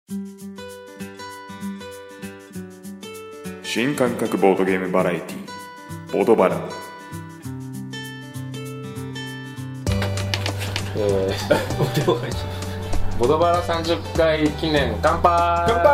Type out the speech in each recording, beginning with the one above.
新感覚ボードゲームバラエティボドバラ。 ボドバラ30回記念乾杯。 乾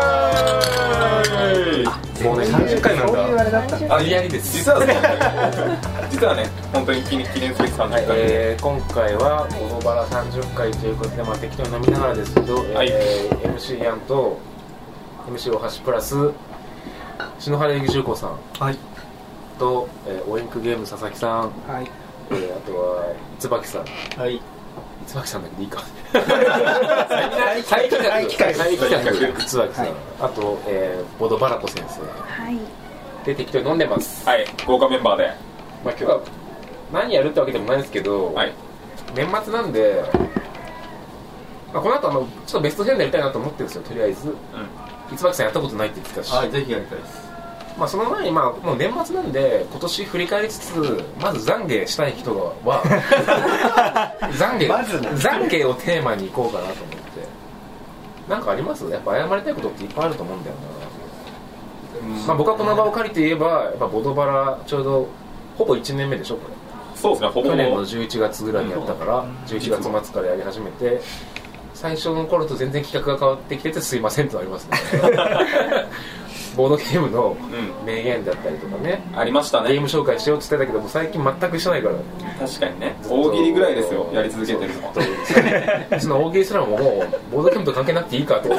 杯。 もうね30回なんだ。 そういうあれだったんだ。 いやりです。 実はね本当に記念すべき30回、 今回はボドバラ30回ということで、適当に飲みながらですけど、MC ヤンと MC 大橋プラス篠原由紀重工さん、 はい、 と、オインクゲーム佐々木さん、 はい、 あとは椿さん、 はい、 椿さんだけでいいか再企画椿さん、あと、ボドバラコ先生、 はい、 で適当に飲んでます。 はい、豪華メンバーで、 今日は何やるってわけでもないですけど、 はい、 年末なんで、この後ちょっとベスト10やりたいなと思ってるんですよ。とりあえず、椿さんやったことないって言ってたし、 はい、ぜひやりたいです。 その前にもう年末なんで今年振り返りつつ、まず懺悔したい人は懺悔をテーマにいこうかなと思って。なんかあります？やっぱ謝りたいことっていっぱいあると思うんだよな。僕はこの場を借りて言えば、やっぱボドバラちょうどほぼ1年目でしょこれ。 そうですね、ほぼ去年の11月ぐらいにやったから、11月末からやり始めて、最初の頃と全然企画が変わってきててすいませんとありますねボードゲームの名言だったりとかね、 ありましたね。 ゲーム紹介しようって言ってたけども最近全くしてないから。 確かにね、大喜利ぐらいですよやり続けてるのは。 その大喜利すらももうボードゲームと関係なくていいかとボー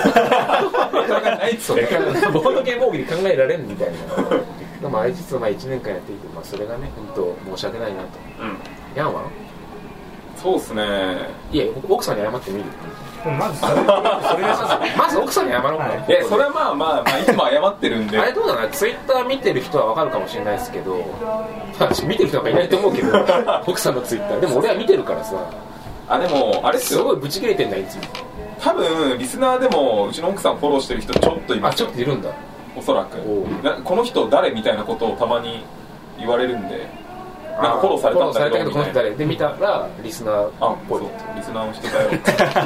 ドゲーム大喜利考えられんみたいなでもあれ実は1年間やっていて、それがね本当申し訳ないなと。ヤンはそうっすね。 いや、奥さんに謝ってみる。 まずまず奥さんに謝ろうか。 いや、それはいつも謝ってるんで。 あれどうだな、ツイッター見てる人は分かるかもしれないですけど、見てる人なんかいないと思うけど奥さんのツイッターでも俺は見てるからさ。 でもあれっすよ、 すごいブチ切れてんだいつも。 多分リスナーでもうちの奥さんフォローしてる人ちょっといます。 ちょっといるんだ、 おそらく。この人誰みたいなことをたまに言われるんで、なんかフォローされたんだけどこの人誰で見たらリスナーっぽい。 リスナーの人だよ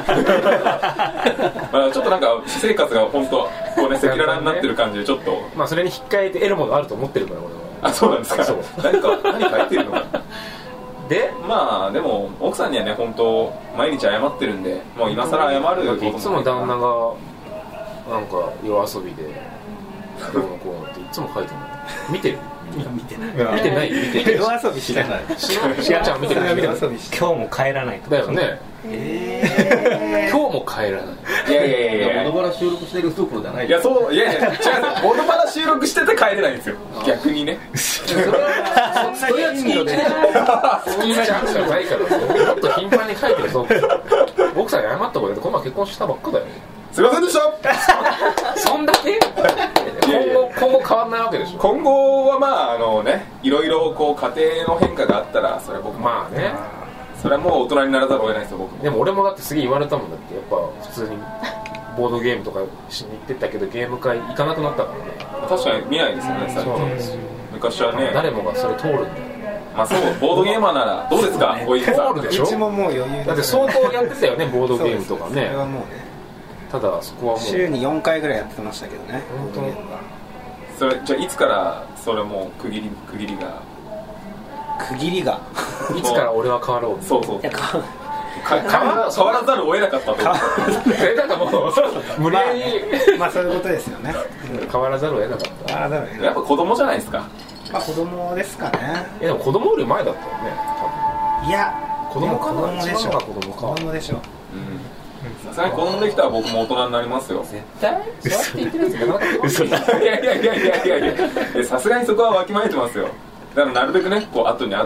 ちょっとなんか私生活が本当こうね赤裸々になってる感じでちょっとそれに引っ換えて得るものがあると思ってるから俺は。 そうなんですか。何書いてるのかででも奥さんにはね本当毎日謝ってるんで、もう今更謝ることもいつも旦那がなんか夜遊びでどうのこうのっていつも書いてるの見てる？ 見てない。 見てない。 夜遊びしてない。 しのちゃん見てない。 夜遊びして。今日も帰らないと。 だよね。今日も帰らない。 いやボドバラ収録してるところじゃない。 違う。ボドバラ収録してて帰れないんですよ。逆にね。 それは月1で月1チャンスがないからもっと頻繁に書いてると。奥さんに謝ったことでこの前結婚したばっかだよ。 すいませんでした。 そんだけ？今後変わんないわけでしょ。 今後はいろいろこう家庭の変化があったら、それは僕もね、 それはもう大人にならざるを得ないですよ僕も。 でも俺もだってすげえ言われたもんだって、やっぱ普通にボードゲームとかしに行ってたけどゲーム会行かなくなったからね。 確かに見ないですよね最近。昔はね誰もがそれ通るんだよ。 そう、ボードゲーマーならどうですか、おいさん。 通るでしょ。 うちももう余裕だって相当やってたよねボードゲームとかね。 それはもうね、 ただそこはもう週に4回ぐらいやってましたけどね。 本当に。 それじゃあいつからそれも区切りがいつから俺は変わろう。 そう変わらざるを得なかったと。 なんかもう無理やりそういうことですよね。 変わらざるを得なかった。 やっぱ子供じゃないですか。 子供ですかね。 でも子供より前だったよね多分。 いや子供かな。 子供でしょ。 子供でしょ。 さすがに子供できたら僕も大人になりますよ。 絶対そうやって言ってるやつがなかった。 いやさすがにそこはわきまえてますよ。だからなるべくねこう後に子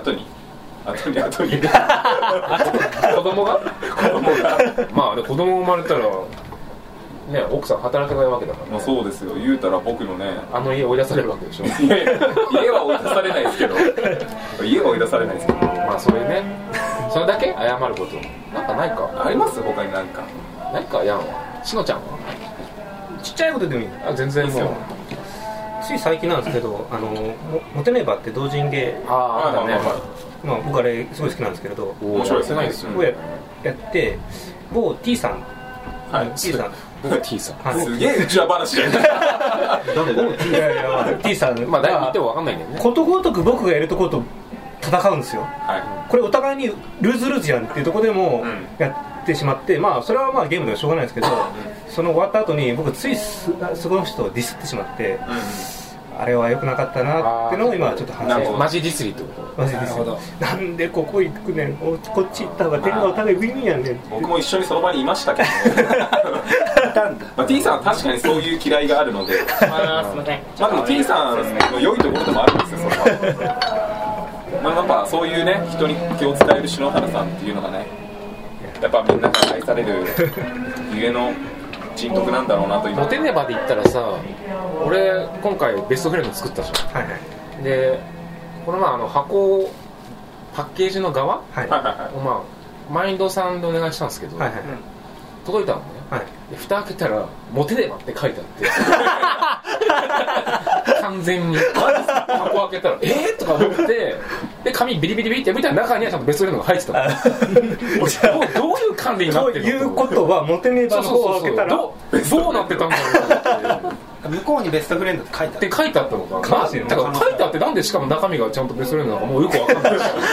供が子供生まれたらね、奥さん働けないわけだからね。 そうですよ。言うたら僕のね家追い出されるわけでしょ。 いや家は追い出されないですけど家は追い出されないですけど、 そういうね、それだけ謝ることなんかないか。 あります？他に何かヤンは。しのちゃんはちっちゃいことでもいい。 全然もうつい最近なんですけど、モテメバって同人芸、僕あれすごい好きなんですけれど、 面白いですね。 やって某 T さん、T さん僕 T さん、 すげえうちわ話じゃん。 いやいや T さんまあだいぶ言っても分かんないんだよね。 ことごとく僕がやるところと戦うんですよ、これお互いにルーズルーズやんっていうところでもやってしまって、まあそれはまあゲームではしょうがないですけど、その終わった後に僕ついそこの人をディスってしまって、あれは良くなかったなっていうのを今ちょっと反省。 マジディスリってこと。 マジディスリ。なんでここ行くねん、こっち行った方が点がお互いウィンウィンやんねん。 僕も一緒にその場にいましたけどまあ T さんは確かにそういう嫌いがあるので、まあでも T さんの良いところでもあるんですよ、それは。まあやっぱそういうね、人に気を使える篠原さんっていうのがね、やっぱみんなから愛されるゆえの人徳なんだろうなと。 モテねばで言ったらさ、俺今回ベストフレンド作ったじゃん、はいはい、でこの箱パッケージの側、はい、まあマインドさんでお願いしたんですけど、はいはい、届いたのね、はい、で蓋開けたらモテねばって書いてあって完全に箱開けたらとか思って、で紙ビリビリビリって見たら中にはちゃんとベストフレンドが入ってたのどういう管理になってるのということはモテねばの方を開けたらどうなってたんだろうと思って。 向こうにベストフレンドって書いてあったのかな。だから書いてあって、なんでしかも中身がちゃんとベストフレンドなのかもうよく分かんない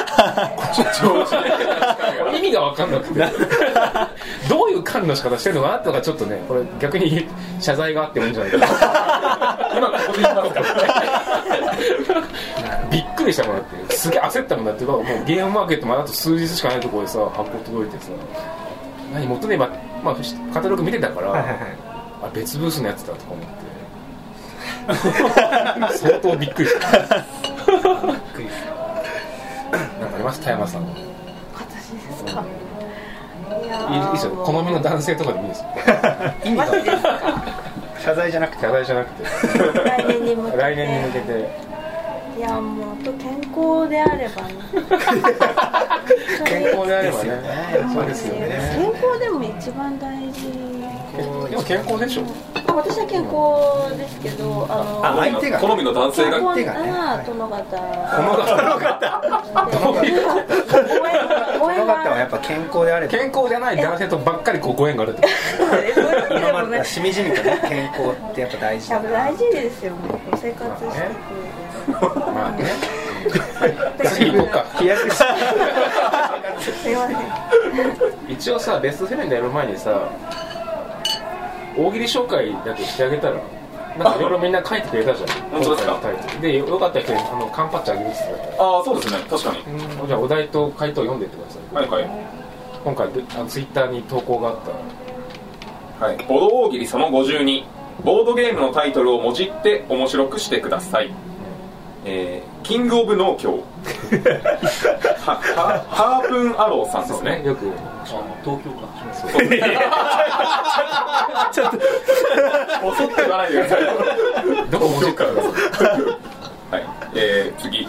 意味が分かんなくてどういう管理の仕方してるのかなとか、ちょっとね、これ逆に謝罪があってもいいんじゃないかな今ここで言いますからびっくりしたもんだって、すげえ焦ったもんだって。もうゲームマーケットまであと数日しかないところでさ、箱届いてさ、何元ねば、まあカタログ見てたから、あ、別ブースのやつだとか思って相当びっくりしたなんかあります？田山さん。 私ですか？ いいですよ、好みの男性とかでもいいですよマジですか？ 謝罪じゃなくて来年に向けていやもう健康であればね健康であればね、そうですよね。 健康でも一番大事。 でも健康でしょ。 私は健康ですけど、 相手が好みの男性が殿方殿方はやっぱ健康であれば、 健康じゃない男性とばっかりご縁があるってことしみじみとね、健康ってやっぱ大事ですよね、生活していく。 まあね次行こうか。 すいません。 一応さ、ベストフレンドやる前にさ、大喜利紹介だけしてあげたら、なんかいろいろみんな書いてくれたじゃん。 本当ですか？ で、よかった人にカンパッチあげるっつってたから。 ああ、そうですね、確かに。 じゃあお題と回答読んでってください。 はいはい。 今回ツイッターに投稿があった。 はい。ボド大喜利その52。ボードゲームのタイトルをもじって面白くしてください。キングオブ農協ハープンアローさんですね。 よく東京か。 ちょっと襲って言わないでください。 どこもじっからはい。次。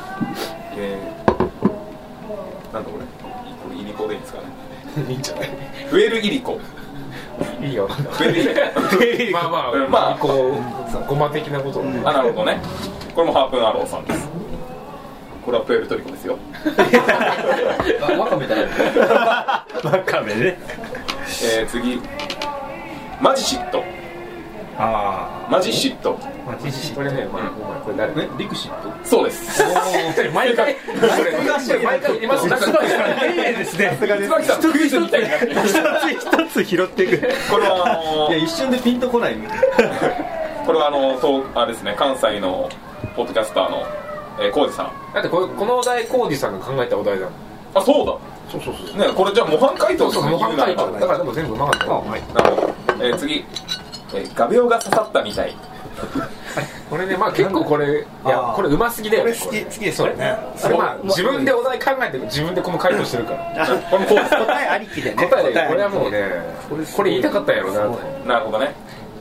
なんだこれイリコでいいですかね。 いいんじゃない。 フエルイリコ。 いいよ。まあまあゴマ的なこと。 あ、なるほどね。これもハープンアローさんです。これはプエルトリコですよ。 ワカメだよ。 ワカメね。 次。マジシット。マジシット。 これね、これ誰？ リクシット。 そうです。 毎回言います。なんかですね。 椿さんクイズみたいになって一つ拾っていく。 これはいや一瞬でピンとこない。 これはあれですね、関西のポッドキャスターのコウジさん。 だってこのお題コウジさんが考えたお題だ。 あ、そうだ。 そうね、これじゃあ模範解答ですね。 模範解答だからでも全部うまかった。 なるほど。次、画鋲が刺さったみたい。 これね、まあ結構これ、いやこれうますぎだよ。 これ好きですよね。 それまあ自分でお題考えて自分でこの回答してるから。 これも答えありきでね。 答えこれはもうね、これ言いたかったんやろな。 なるほどね。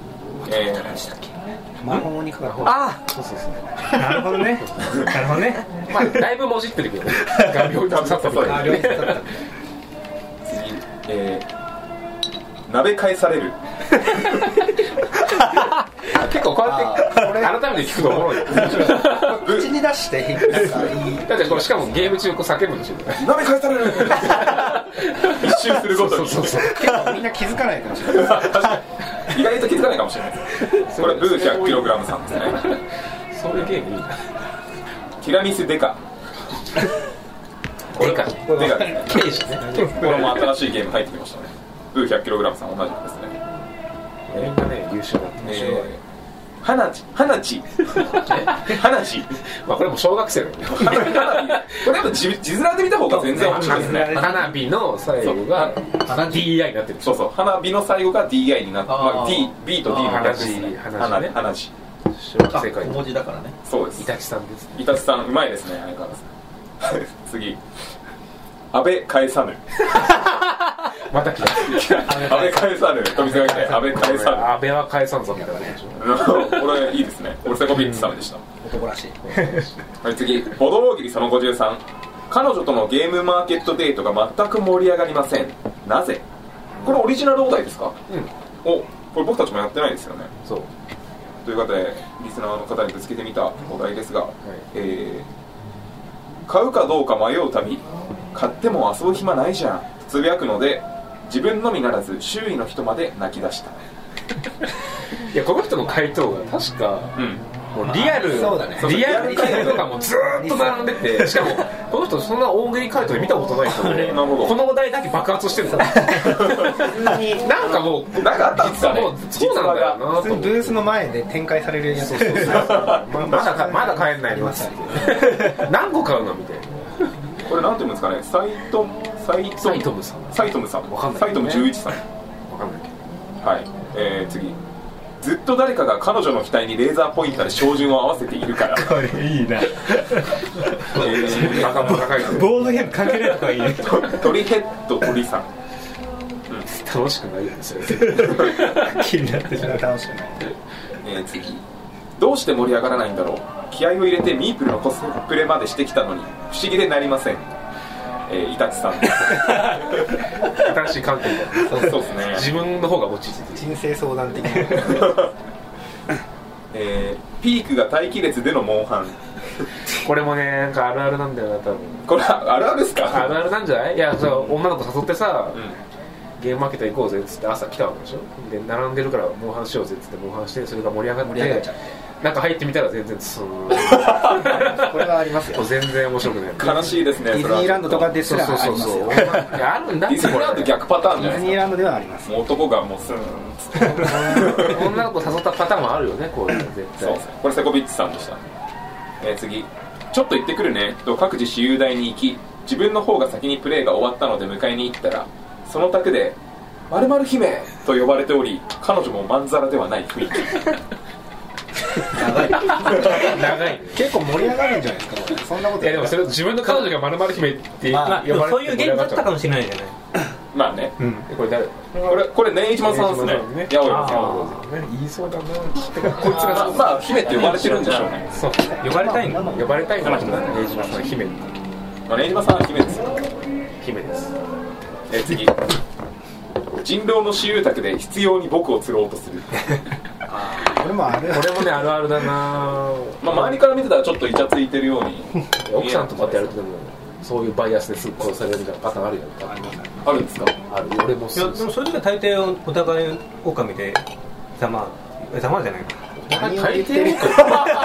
魔法にかかる。 そうなるほどね。なるほどね。 まあだいぶもじってるけどね。画鋲が刺さったみたい。 次、鍋返される。 結構こうやって改めて聞くとおもろい。 口に出してだってこれしかもゲーム中叫ぶんでしょ。 鍋返される。一周するごとに。 結構みんな気づかないかもしれない。 意外と気づかないかもしれないですこれブー 100kg さんですねそういうゲームいいな。 ティラミスデカデカですね刑事ね。 これも新しいゲーム入ってきましたね。ブー 100kg さん同じくですね。 みんなね優秀だった。 花地まあこれも小学生だよね。 これやっぱ字面で見た方が全然面白いですね。 花火の最後が DI になってる。 そうそう、花火の最後が DI になって、まあ、B と D の花字花字小学生会小文字だからね。 そうです。 イタチさんです。 イタチさんうまいですね、相変わらず。次、安倍返さぬ。 また来た。 安倍返さぬ。富澤が来て安倍返さぬ。 安倍は返さんぞみたいなね。 これいいですね。これセコビッチさんでした。 男らしい。 はい次、歩道大喜利その53。彼女とのゲームマーケットデートが全く盛り上がりません。なぜ？これオリジナルお題ですか？ うん。 お、これ僕たちもやってないですよね。 そう。 ということでリスナーの方にぶつけてみたお題ですが、買うかどうか迷う旅、買っても遊ぶ暇ないじゃんつぶやくので自分のみならず周囲の人まで泣き出した。 いやこの人の回答が確か、もうリアル、 そうだね、 リアル回答とかもずーっと並んでて、しかもこの人そんな大喜利回答で見たことない人で、このお題だけ爆発してるんですよ。なんかもうなんかあったんですかね。 そうなんだよなと。 ブースの前で展開されるやつ。 まだ帰んないのって何個買うのみたいな。 これなんていうんですかね、サイトムさんサイトム11さんわかんないけど、はい、次、ずっと誰かが彼女の額にレーザーポインターで照準を合わせているから。 これいいな。 バカバカ書いてる。 ボードゲーム関係ないとかいいね。 鳥ヘッド鳥さん、 楽しくないですよ。 気になってしまう。 楽しくない。 次、どうして盛り上がらないんだろう。気合を入れてミープルのコスプレまでしてきたのに不思議でなりません。イタチさんです。 新しい観点だ。 そうですね。 自分の方が落ち着いて人生相談的な。 ピークが待機列でのモンハン。 これもね、なんかあるあるなんだよな、多分。 これあるあるですか？ あるあるなんじゃない？いや、女の子誘ってさ、ゲームマーケット行こうぜっつって朝来たわけでしょ。で並んでるからモンハンしようぜっつってモンハンして、それが盛り上がって中入ってみたら全然ツーン。 これはありますよ。 全然面白くない。 悲しいですね。 ディズニーランドとかですらありますよ。 いやあるんだって。 ディズニーランド逆パターンじゃないですか。 ディズニーランドではあります。 もう男がもうスーンっつって。 女の子誘ったパターンもあるよね、こういうの絶対。 そうですね。これセコビッチさんでした。次、ちょっと行ってくるねと各自私有台に行き、自分の方が先にプレイが終わったので迎えに行ったら、その宅で〇〇姫と呼ばれており、彼女もまんざらではない雰囲気。 長い結構盛り上がるんじゃないですか、これ。そんなこと。 いやでもそれ自分の彼女が〇〇姫って呼ばれて、 そういうゲームだったかもしれないじゃない。 まあね、 これ誰？ これね、一番さんですね。八百屋さん。 言いそうだな。 こいつがまあ姫って呼ばれてるんでしょうね。 そう。呼ばれたいの？呼ばれたいの？ねじまさん姫。 ねじまさんは姫ですよ。 姫です。 次。人狼の私有宅で必要に僕を釣ろうとする。 これもある。 これもねあるあるだな。 まあ周りから見てたらちょっとイチャついてるように。 奥さんとかってやるとでもそういうバイアスですぐ殺されるみたいなパターンあるよね。 あるんですか？ ある。俺も。 いやでもそれで大抵お互い狼でざまじゃないか。 何を言ってるんです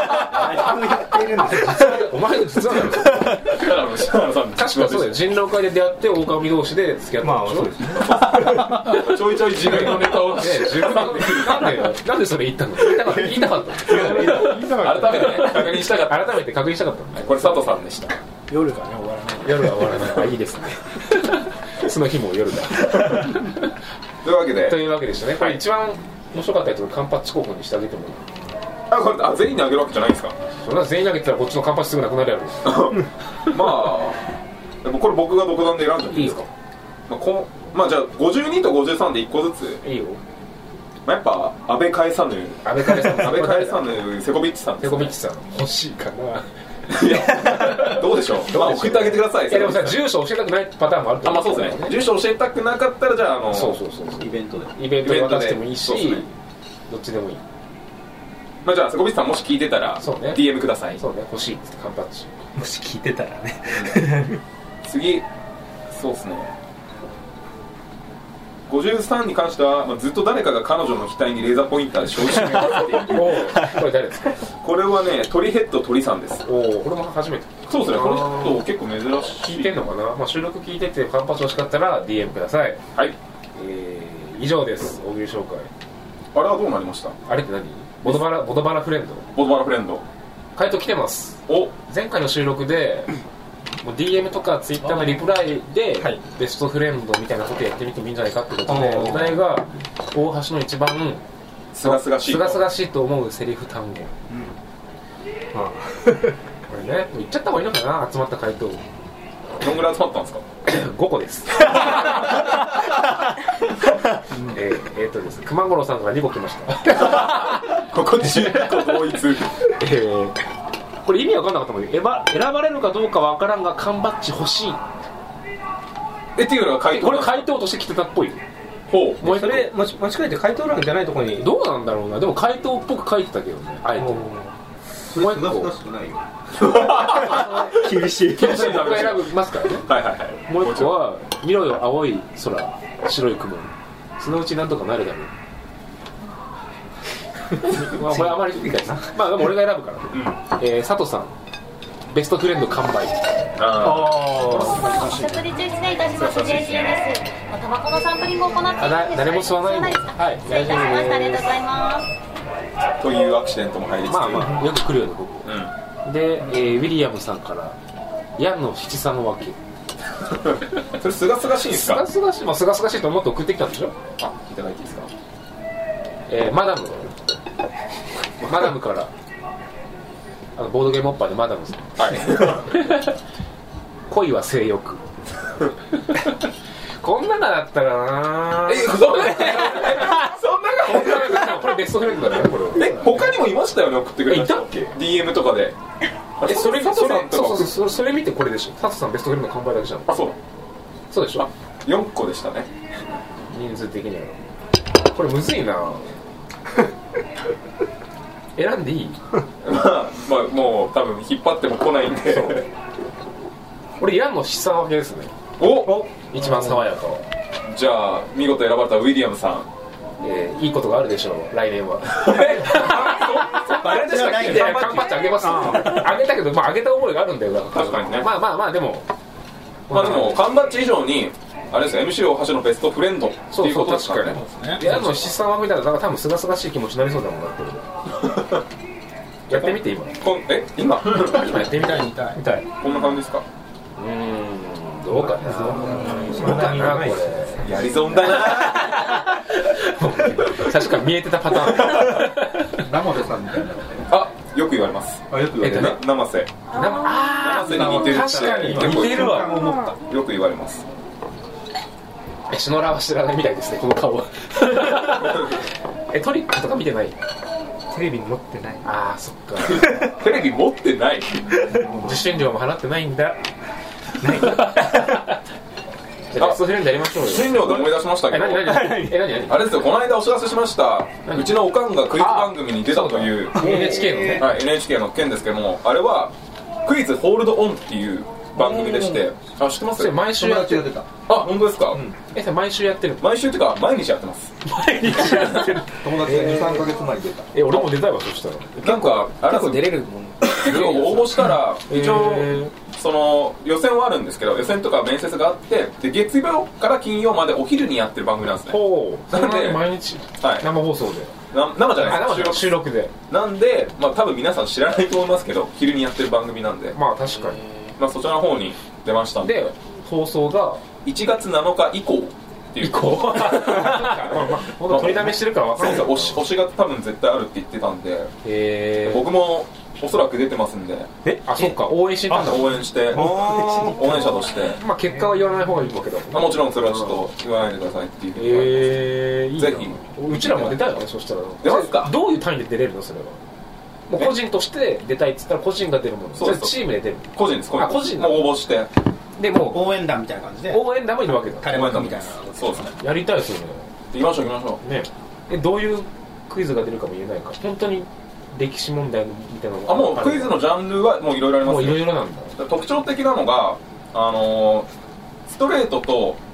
お前実は確かそうだよ。人狼会で出会って狼同士で付き合ったんでしょ。 ちょいちょい自分のネタを自分のなんでそれ言ったの？言いたかった。 改めて確認したかった。 改めて確認したかった。 これ佐藤さんでした。 夜がね終わらない。 夜が終わらない。いいですね。その日も夜だ。 というわけでしたね。 これ一番面白かったやつをカンパッチ候補にしてあげてもいい？ これ全員にあげるわけじゃないですか？ そんな全員にあげてたらこっちのカンパッチすぐなくなるやろ。 まあでもこれ僕が独断で選んじゃっていいですか？まあじゃあ52と53で1個ずつ。 いいよ。 まあ、やっぱ安倍返さぬセコビッチさん。 セコビッチさん欲しいかな。 いやどうでしょう。まあ送ってあげてください。 でもさ住所教えたくないパターンもあると思う。 まあそうですね。住所教えたくなかったらじゃあそうイベントで渡してもいいし、どっちでもいい。 まあじゃあセコビッチさんもし聞いてたら DM ください。 そうね、欲しいってカンパッチ。 もし聞いてたらね。 次そうですね。 53に関しては、ずっと誰かが彼女の額にレーザーポインターで照準を当てているこれ誰ですか？ これはね、鳥ヘッド鳥さんです。 これも初めて。 そうですね、この人結構珍しい。 聞いてんのかな、収録聞いててカンパチ欲しかったら DM ください。 はい、 以上です、大喜利紹介。 あれはどうなりました？ あれって何？ボドバラフレンド。 ボドバラフレンド回答来てます。 お、 前回の収録でもう DM とか Twitter のリプライで、はい、ベストフレンドみたいなことやってみてもいいんじゃないかってことで、お題が大橋の一番すがすがしいと思うセリフ単語、これね、言っちゃった方がいいのかな、集まった回答。 どんぐらい集まったんですか ？5個ですです熊五郎さんから2個来ましたここで10個同一これ意味わかんなかったもんね。選ばれるかどうかわからんが缶バッジ欲しいっていうのが回答。 これ回答として来てたっぽい。 ほう、 もうそれ間違えて回答欄じゃないところに。 どうなんだろうな。でも回答っぽく書いてたけどね、あえて。もう一個厳しい僕が選びますからね。 はいはいはい。 もう一個は見ろよ青い空白い雲、そのうちなんとかなるだろうまあこれあまり理解な。まあでも俺が選ぶからね。佐藤さん、ベストフレンド完売。 お食事中失礼いたします。JC です。タバコのサンプリングを行っているんです。 誰も吸わないの。 はい、失礼いたしました。ありがとうございます。 というアクシデントも入りつつ、 まあよく来るよね、ここ。で、ウィリアムさんからヤンの七三分けそれすがすがしいんですか？ すがすがしい、すがすがしいと思って送ってきたんでしょ。 あ、いただいていいですか？ マダムからボードゲームオッパーでマダムさん、はい恋は性欲こんなのだったらなこれベストフレンドだね。これ他にもいましたよね、送ってくれた人。 いたっけ？ DM とかで。それ見てこれでしょ。佐藤さんベストフレンド完売だけじゃん。 あ、そうでしょ。 4個でしたね、 人数的には。これむずいな選んでいい？ まあもう多分引っ張っても来ないんで俺ヤンの資産分けですね。 お、 一番爽やかは。 じゃあ見事選ばれたウィリアムさん、 いいことがあるでしょう、来年は。あれでしたっけ？カンパッチあげます。あげたけど、あげた覚えがあるんだよ。 確かにね。 まあでも缶バッジ以上にあれですよ、MC 大橋のベストフレンドっていうことですからね。 ヤンの資産はみたいな、だから多分すがすがしい気持ちになりそうだもんだって。やってみて今。 今やってみたい。見たい。 こんな感じですか？ どうかな。これやり損だな確か見えてたパターン。 ラモデさんみたいな。 あ、よく言われます。 よく言われる。 生瀬に似てる。 確かに似てるわ。 よく言われます。 シノラは知らないみたいですね、この顔は。トリックとか見てない？ テレビに持ってない。 ああ、そっか。 テレビ持ってない。 受信料も払ってないんだ。じゃあベストフレンドやりましょうよ。 受信料で思い出しましたけど、 何あれですよ、この間お知らせしました、うちのおかんがクイズ番組に出たという NHK のね、 はい、NHK の件ですけども、あれはクイズホールドオンっていう番組でして、あ、知ってます？ 毎週やってる。 あ、本当ですか？ 毎週やってる。 毎週っていうか毎日やってます。 毎日やってる。 友達で2、3ヶ月前に出た。 俺も出たいわ、そしたら。 なんか結構出れるもん。 応募したら一応その予選はあるんですけど、予選とか面接があって、で月曜から金曜までお昼にやってる番組なんですね。 なんで毎日生放送で。 生じゃないです、 収録で。 なんで多分皆さん知らないと思いますけど、昼にやってる番組なんで、 まあ確かに。 そちらの方に出ましたんで、 放送が 1月7日以降っていう。 本当取りだめしてるから分かんない。 推しが多分絶対あるって言ってたんで、僕もおそらく出てますんで。 あ、そっか、応援してたんだ。 応援して応援者として、 結果は言わない方がいいわけだもん。 もちろんそれはちょっと言わないでくださいっていう。ぜひうちらも出たいよね。そしたら出ますか？ どういう単位で出れるの？それはもう個人として出たいっつったら個人が出るもの。そうです。チームで出る。 個人です。個人も応募して、 でも応援団みたいな感じで、 応援団もいるわけだ。 タレマカみたいな。 そうですね。 やりたいですよね。 行きましょうね。 どういうクイズが出るかも言えないか。本当に歴史問題みたいなのが。 もうクイズのジャンルはもういろいろあります。もういろいろなんだ。 特徴的なのがストレートと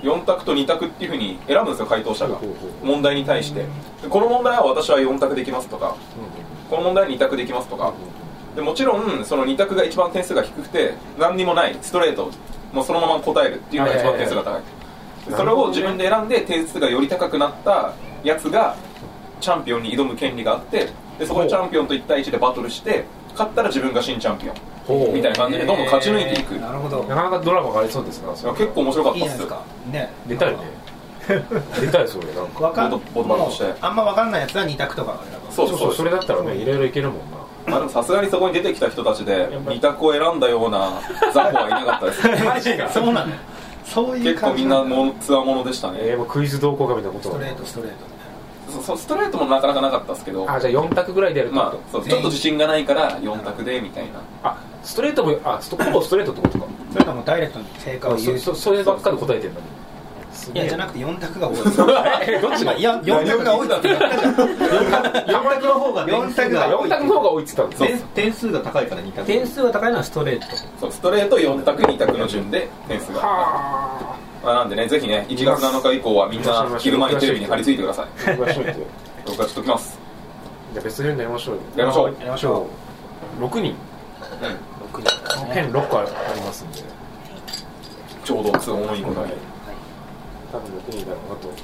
4択と2択っていうふうに選ぶんですよ、回答者が問題に対して。この問題は私は4択できますとか、この問題は2択できますとかで、もちろんその2択が一番点数が低くて何にもないストレートもうそのまま答えるっていうのが一番点数が高い。それを自分で選んで点数がより高くなったやつがチャンピオンに挑む権利があって、でそこでチャンピオンと1対1でバトルして勝ったら自分が新チャンピオンみたいな感じでどんどん勝ち抜いていく。 なるほど。 なかなかドラマがありそうですな。 結構面白かったっす。 いいじゃないですかね。 出たいね。出たいそれなんか。 ボトバとしてあんま分かんないやつは2択とか。 そうそれだったらねいろいろいけるもんな。 でもさすがにそこに出てきた人たちで2択を選んだような雑魚はいなかったですマジか。そうなんだ。そういう結構みんなツアーものでしたね。 もうクイズ同好会みたいなこと。 ストレートストレートもなかなかなかったですけど、 じゃあ4択ぐらいでやると、 ちょっと自信がないから4択でみたいな。 ストレートもストレートってことか。 それともダイレクトに正解を言う。 そればっかり答えてるんだもん。 いやじゃなくて4択が多い。 どっちが 4択が多いって言ったじゃん。 4択の方が 4択の方が多いって言ったんです。 点数が高いから2択。点数が高いのはストレート。 そう、ストレート4択2択の順で点数が。なんでね、ぜひね、1月7日以降はみんな昼間にテレビに張り付いてください。 録画しといて。 録画しときます。 じゃあベスト10やりましょうよ。 やりましょう。 やりましょう。6人。ペン6個ありますんで。 ちょうど都合のいいことで。 多分6人だろうなと。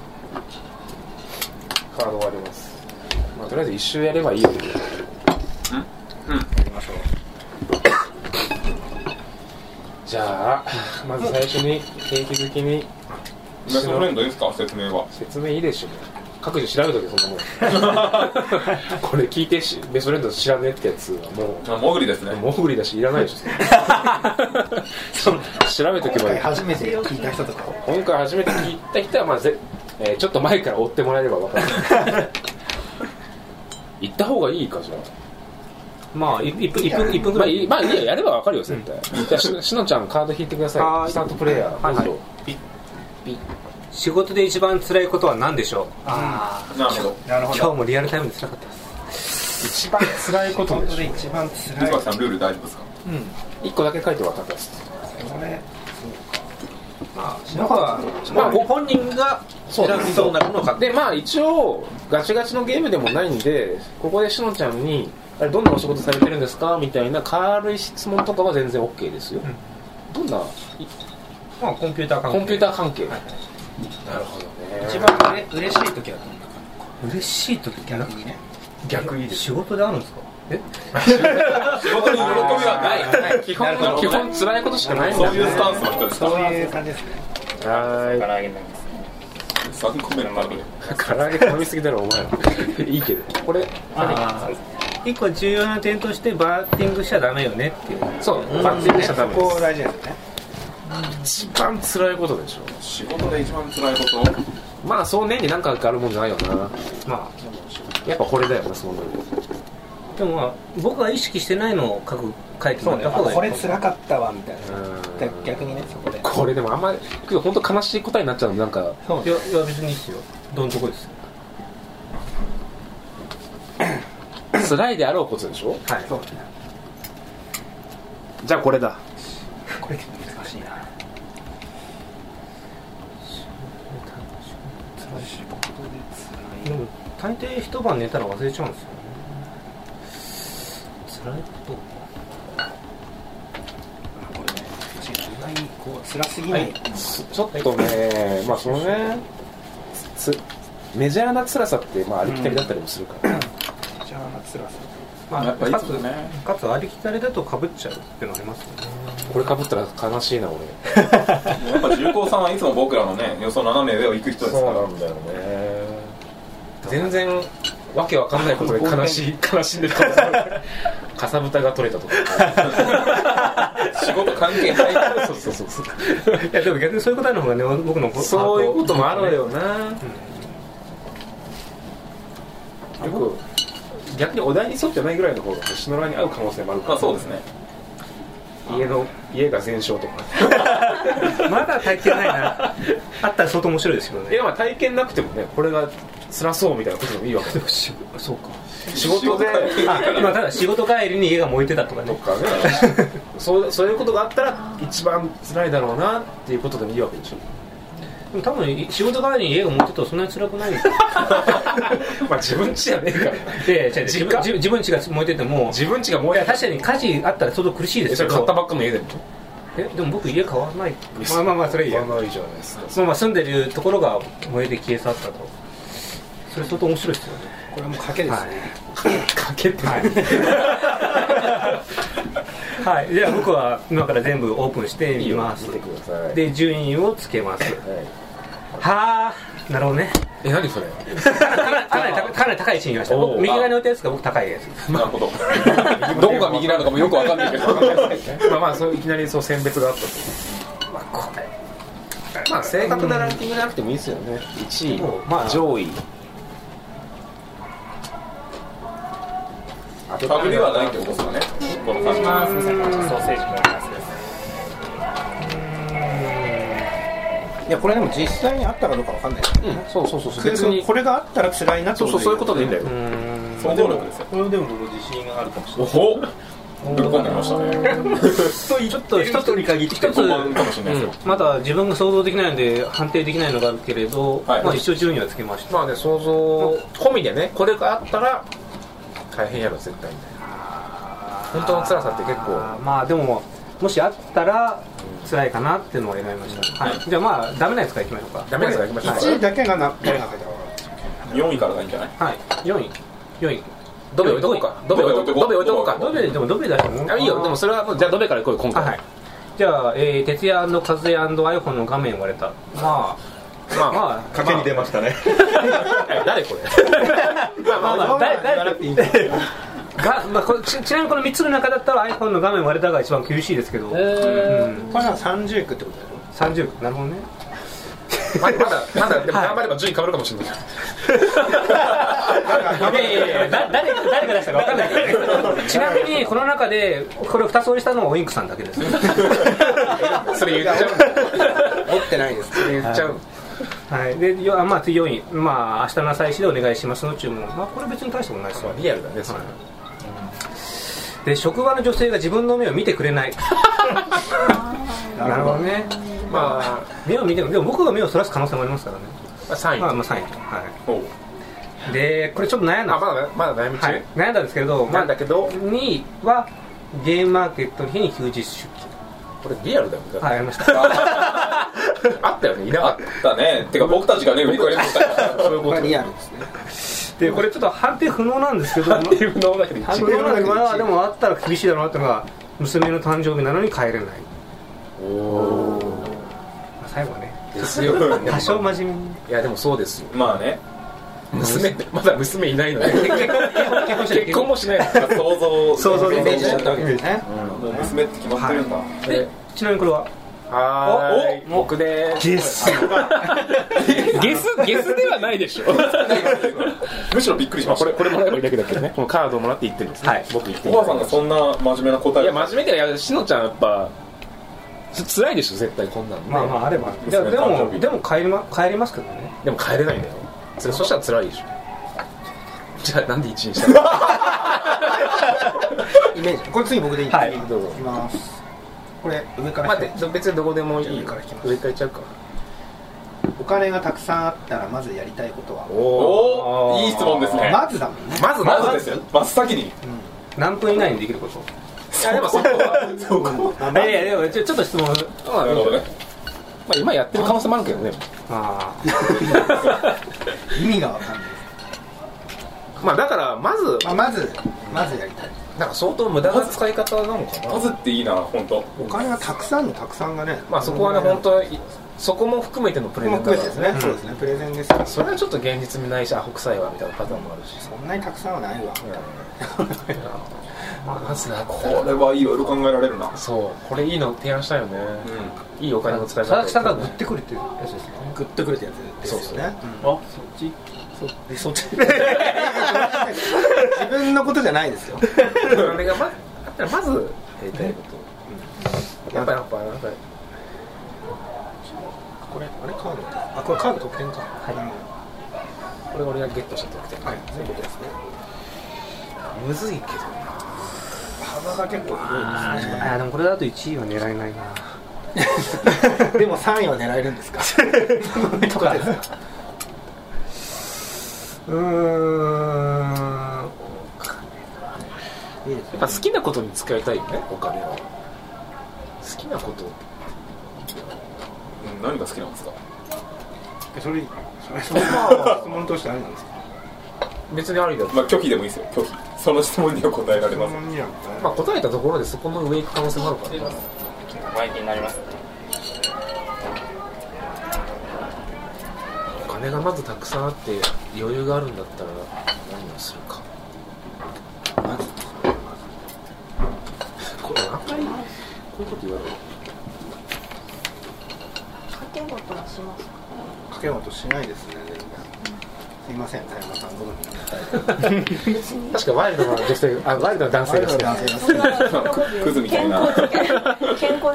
カードがあります。とりあえず1周やればいいよ。 やりましょう。 じゃあまず最初に定期的にベストフレンドいいですか、説明は。 説明いいでしょ。各自調べとけ、そんなもん。これ聞いてベストフレンド知らねえってやつはもうモグリですね。 モグリだしいらないでしょ。調べとけばいい。 初めて聞いた人とか。 今回初めて聞いた人はちょっと前から追ってもらえれば分かる。行った方がいいかじゃあ。 1分ぐらい。 いいや、やれば分かるよ絶対。じゃあしのちゃんカード引いてください。スタートプレイヤー。 仕事で一番辛いことは何でしょう。 なるほど。 今日もリアルタイムで辛かったです。 一番辛いことでしょ。 一番辛い。 水垣さんルール大丈夫ですか。 1個だけ書いて分かったです。 本人が選びそうなものを書く。 で一応ガチガチのゲームでもないんで、ここでしのちゃんにどんなお仕事されてるんですかみたいな軽い質問とかは全然 OK ですよ。どんなコンピューター関係。なるほどね。 一番嬉しい時はどんな感じ。 嬉しい時逆にね。 逆いいです。 仕事であるんですか。 仕事に喜びはない。 基本辛いことしかないんだ。 そういうスタンスの人ですか。 そういう感じですね。 唐揚げなんです。 3個目の丸。 唐揚げ食べ過ぎだろお前。いいけど。これ一個重要な点としてバッティングしちゃダメよねっていう。 そう。バッティングしちゃダメです。 ここ大事ですね。 一番辛いことでしょ。 仕事で一番辛いこと。 そう年に何回かあるもんじゃないよな。やっぱこれだよな、そうなると。でも僕は意識してないのを書いてもらった方がいい。 これ辛かったわみたいな。逆にね、そこで。 これでもあんまり本当悲しい答えになっちゃうのなんか。 いや別にいいですよ。どんとこですよ。 辛いであろうことでしょ。 はい。そう。 じゃあこれだ。 これ難しいな。 でも大抵一晩寝たら忘れちゃうんですよね。辛いことこれね、意外に辛すぎない。 ちょっとね、そのね、メジャーな辛さってありきたりだったりもするから。 メジャーな辛さ。 やっぱいつね。 かつありきたりだと被っちゃうっていうのありますよね。 これ被ったら悲しいな俺。 やっぱ重工さんはいつも僕らのね予想斜め上を行く人ですから。 そうなんだよね。全然わけわかんないことで悲しんでるかもしれない。かさぶたが取れたとか。 仕事関係ない。 そう。いやでも逆にそういう答えの方がね僕のそういうこともあるよな。よく逆にお題に沿ってないぐらいの方がシノラに合う可能性もあるから。 そうですね。 家が全焼とか。 まだ体験ないな。あったら相当面白いですけどね。 いや体験なくてもね、これが辛そうみたいなことでもいいわけで。 そうか。 仕事で今ただ仕事帰りに家が燃えてたとかね。 そういうことがあったら一番辛いだろうなっていうことでもいいわけでしょ。 多分仕事帰りに家が持ってたらそんなに辛くないまあ自分家じゃねえからで自分家が燃えてても自分家が燃えて確かに火事あったら相当苦しいですけど買ったばっかの家でもでも僕家買わないまあそれいいや買わないじゃないですかまあ住んでるところが燃えて消え去ったとそれ相当面白いですよねこれはもう賭けですね、 賭けってはい、じゃあ僕は今から全部オープンしてみます見てくださいで順位をつけます、はあなるほどね何それかなり高い位置にいました僕右側に置いたやつが僕高いやつなるほどどこが右なのかもよくわかんないけどまあそういきなりそう選別があったとこれまあ正確なランキングじゃなくてもいいですよね1位、まあ、上位かぶりはないってことですかねこの感じソーセージのやつですいやこれでも実際にあったかどうかわかんないですね、 そう別にこれがあったら辛いなとそういうことでいいんだよ想像力ですよこれでも僕自信があるかもしれないぶっ込んできましたねちょっと一つに限って一つまだ自分が想像できないので判定できないのがあるけれど、まあ一応順位はつけましたまあね想像込みでねこれがあったら大変やろ絶対に本当の辛さって結構まあでももしあったら辛いかなっていうのを選びました、はい、じゃあまあダメなやつからいきましょうかダメなやつからいきましょう 1位だけが誰が書いたか 4位からがいいんじゃないはい4位ドベ置いとこうかドベ置いとこうかドベでもドベ出してもいいよでもそれはじゃあドベからいこうよ今回はいじゃあ哲也&和也&iPhoneの画面割れたまあ賭けに出ましたね誰これまあ誰っていいちなみにこの3つの中だったら iPhone の画面割れたが一番厳しいですけど、これは30区ってことだよ 30区なるほどねまだでも頑張れば順位変わるかもしれない誰が出したか分かんないけどちなみにこの中でこれを2つ折りしたのはオインクさんだけですそれ言っちゃう持ってないですそれ言っちゃうはい、でまあ4位、まあ明日の朝一でお願いしますの注文、まあこれ別に大したことないですよ。 リアルだね。 で職場の女性が自分の目を見てくれない。なるほどね。まあ目を見てでも僕が目をそらす可能性もありますからね。 3位。 まあ3位と。はい。でこれちょっと悩んだ。 まだ悩み中。 悩んだんですけれど、 なんだけど 2位はゲームマーケットの日に休日出勤。 これリアルだよね。 はい、ありました。 あったよね、いなかったね。てか僕たちがね、振り返りましたから。 そういうことリアルですね。 で、これちょっと判定不能なんですけど、 判定不能だけど判定不能だけど、でもあったら厳しいだろうなっていうのが、娘の誕生日なのに帰れない。 おお。 最後はね。 ですよ。 多少真面目に。 いやでもそうですよ。 まあね。 まだ娘いないので結婚もしない想像でイメージしちゃったわけですね。 もう娘って決まってるんだ。 でちなみにこれは僕でゲスゲスではないでしょむしろびっくりしましたこれもらえばいいだけだけどねこのカードをもらって言ってるんですね僕言っておばあさんがそんな真面目な答えいや真面目でいやしのちゃんやっぱ辛いでしょ絶対こんなのまああればでも帰りますけどねでも帰れないんだよそしたら辛いでしょじゃあなんで1位にしたのイメージこれ次僕でいいはいどうぞいきますこれ上から待って別にどこでもいいから上からいっちゃうかお金がたくさんあったらまずやりたいことはおおいい質問ですねまずだもんねまずですよ真っ先に何分以内にできることいやでもそこはいやでもちょっと質問なるほどねまあ今やってる可能性もあるけどね意味がわかんないまあだからまずやりたいなんか相当無駄な使い方なのかなまずっていいな本当お金がたくさんがねまあそこはね本当そこも含めてのプレゼンですねそうですねプレゼンですそれはちょっと現実味ないしアホ臭いわみたいなパターンもあるしそんなにたくさんはないわまずはこれはいろいろ考えられるなそうこれいいの提案したよねいいお金の使い方佐々木さんがグッてくるっていうやつですねグッとくるってやつですよねそっち自分のことじゃないですよそれがまずやりたいことやっぱこれカードこれカード得点かこれ俺がゲットした得点はい全部ですねむずいけど幅が結構広いですねでもこれだと1位は狙えないなでも3位は狙えるんですか？とかですか？ やっぱ好きなことに使いたいよね、お金は。好きなこと、 何が好きなんですか？ それ質問としてありなんですか？ 別にありだと。 まあ拒否でもいいですよ。拒否。その質問には答えられます。 まあ答えたところでそこの上行く可能性もあるからね。 前気になります。 お金がまずたくさんあって余裕があるんだったら何をするか。これあんまりこういうこと言われる。 掛け事はしますか？ 掛け事しないですね。すいません、田山さん、好みの確かワイルドな女性、ワイルドな男性ですね。 クズみたいな。 健康ですね、健康。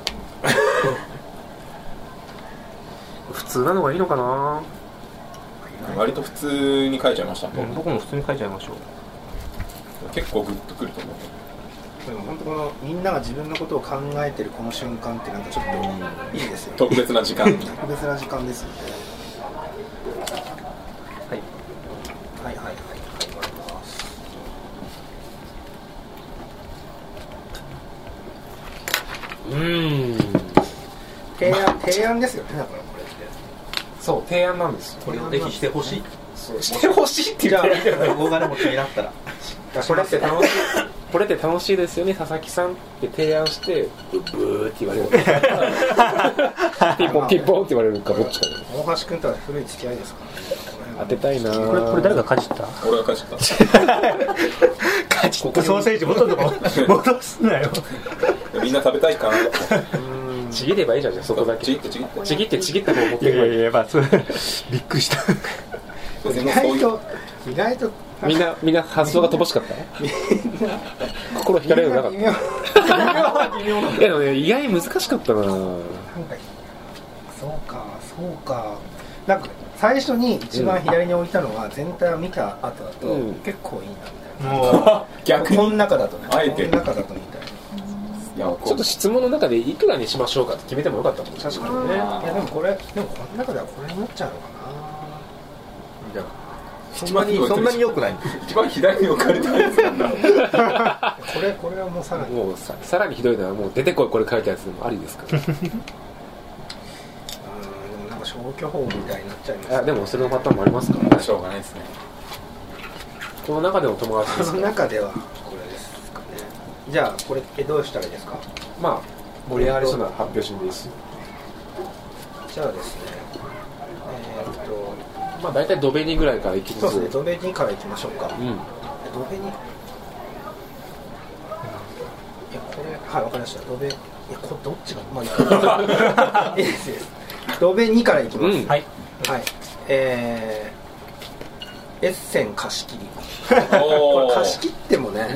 普通なのがいいのかな。 割と普通に書いちゃいました。 僕も普通に書いちゃいましょう。 結構グッとくると思う。 でも本当このみんなが自分のことを考えてるこの瞬間ってなんかちょっといいですよね。 特別な時間。 特別な時間ですので。はい、はい、始まります。提案ですよね、だからこれって。 そう、提案なんですよ。 これをぜひしてほしい。 してほしいって言ってるじゃない。 大金持ちになったら。 これって楽しい。これって楽しいですよね、佐々木さんって提案してブーって言われるピンポンピンポンって言われるかどっちかで。 大橋君とは古い付き合いですからね。 当てたいな。 これ誰がかじった？ 俺がかじった。 かじったソーセージ元のとこ戻すなよ。 みんな食べたいかな。 ちぎればいいじゃん、そこだけ。ちぎってった方を持っていけばいい。 いやびっくりした。 意外とみんな発想が乏しかった。心惹かれるようなかった。いやでもね、意外に難しかったな。 そうか。なんか最初に一番左に置いたのは全体を見た後だと結構いいなみたいな。 逆にこの中だとね。 あえて。 この中だとみたいな。 ちょっと質問の中でいくらにしましょうかって決めてもよかったもん。 確かにね。いやでもこの中ではこれになっちゃうのかな。 いやそんなに良くない。 一番左に置かれたやつなんだ。 これはもうさらにひどいのはもう出てこいこれ書いたやつでもありですから。 でもなんか消去法みたいになっちゃいます、ね。 でもそれのパターンもありますからね。 しょうがないですね。 この中でも友達です。 この中ではこれですかね。じゃあこれどうしたらいいですか。 まあ盛り上がりそうな発表しんでいいです。 じゃあですね。 まあ大体ドベニぐらいからいきつつ。 そうですね。ドベニからいきましょうか。ドベニ。いやこれはいわかりました。ドベ。いやこれどっちがまあいいです。ドベ2からいきます。はいはい。エッセン貸し切り。これ貸し切ってもね。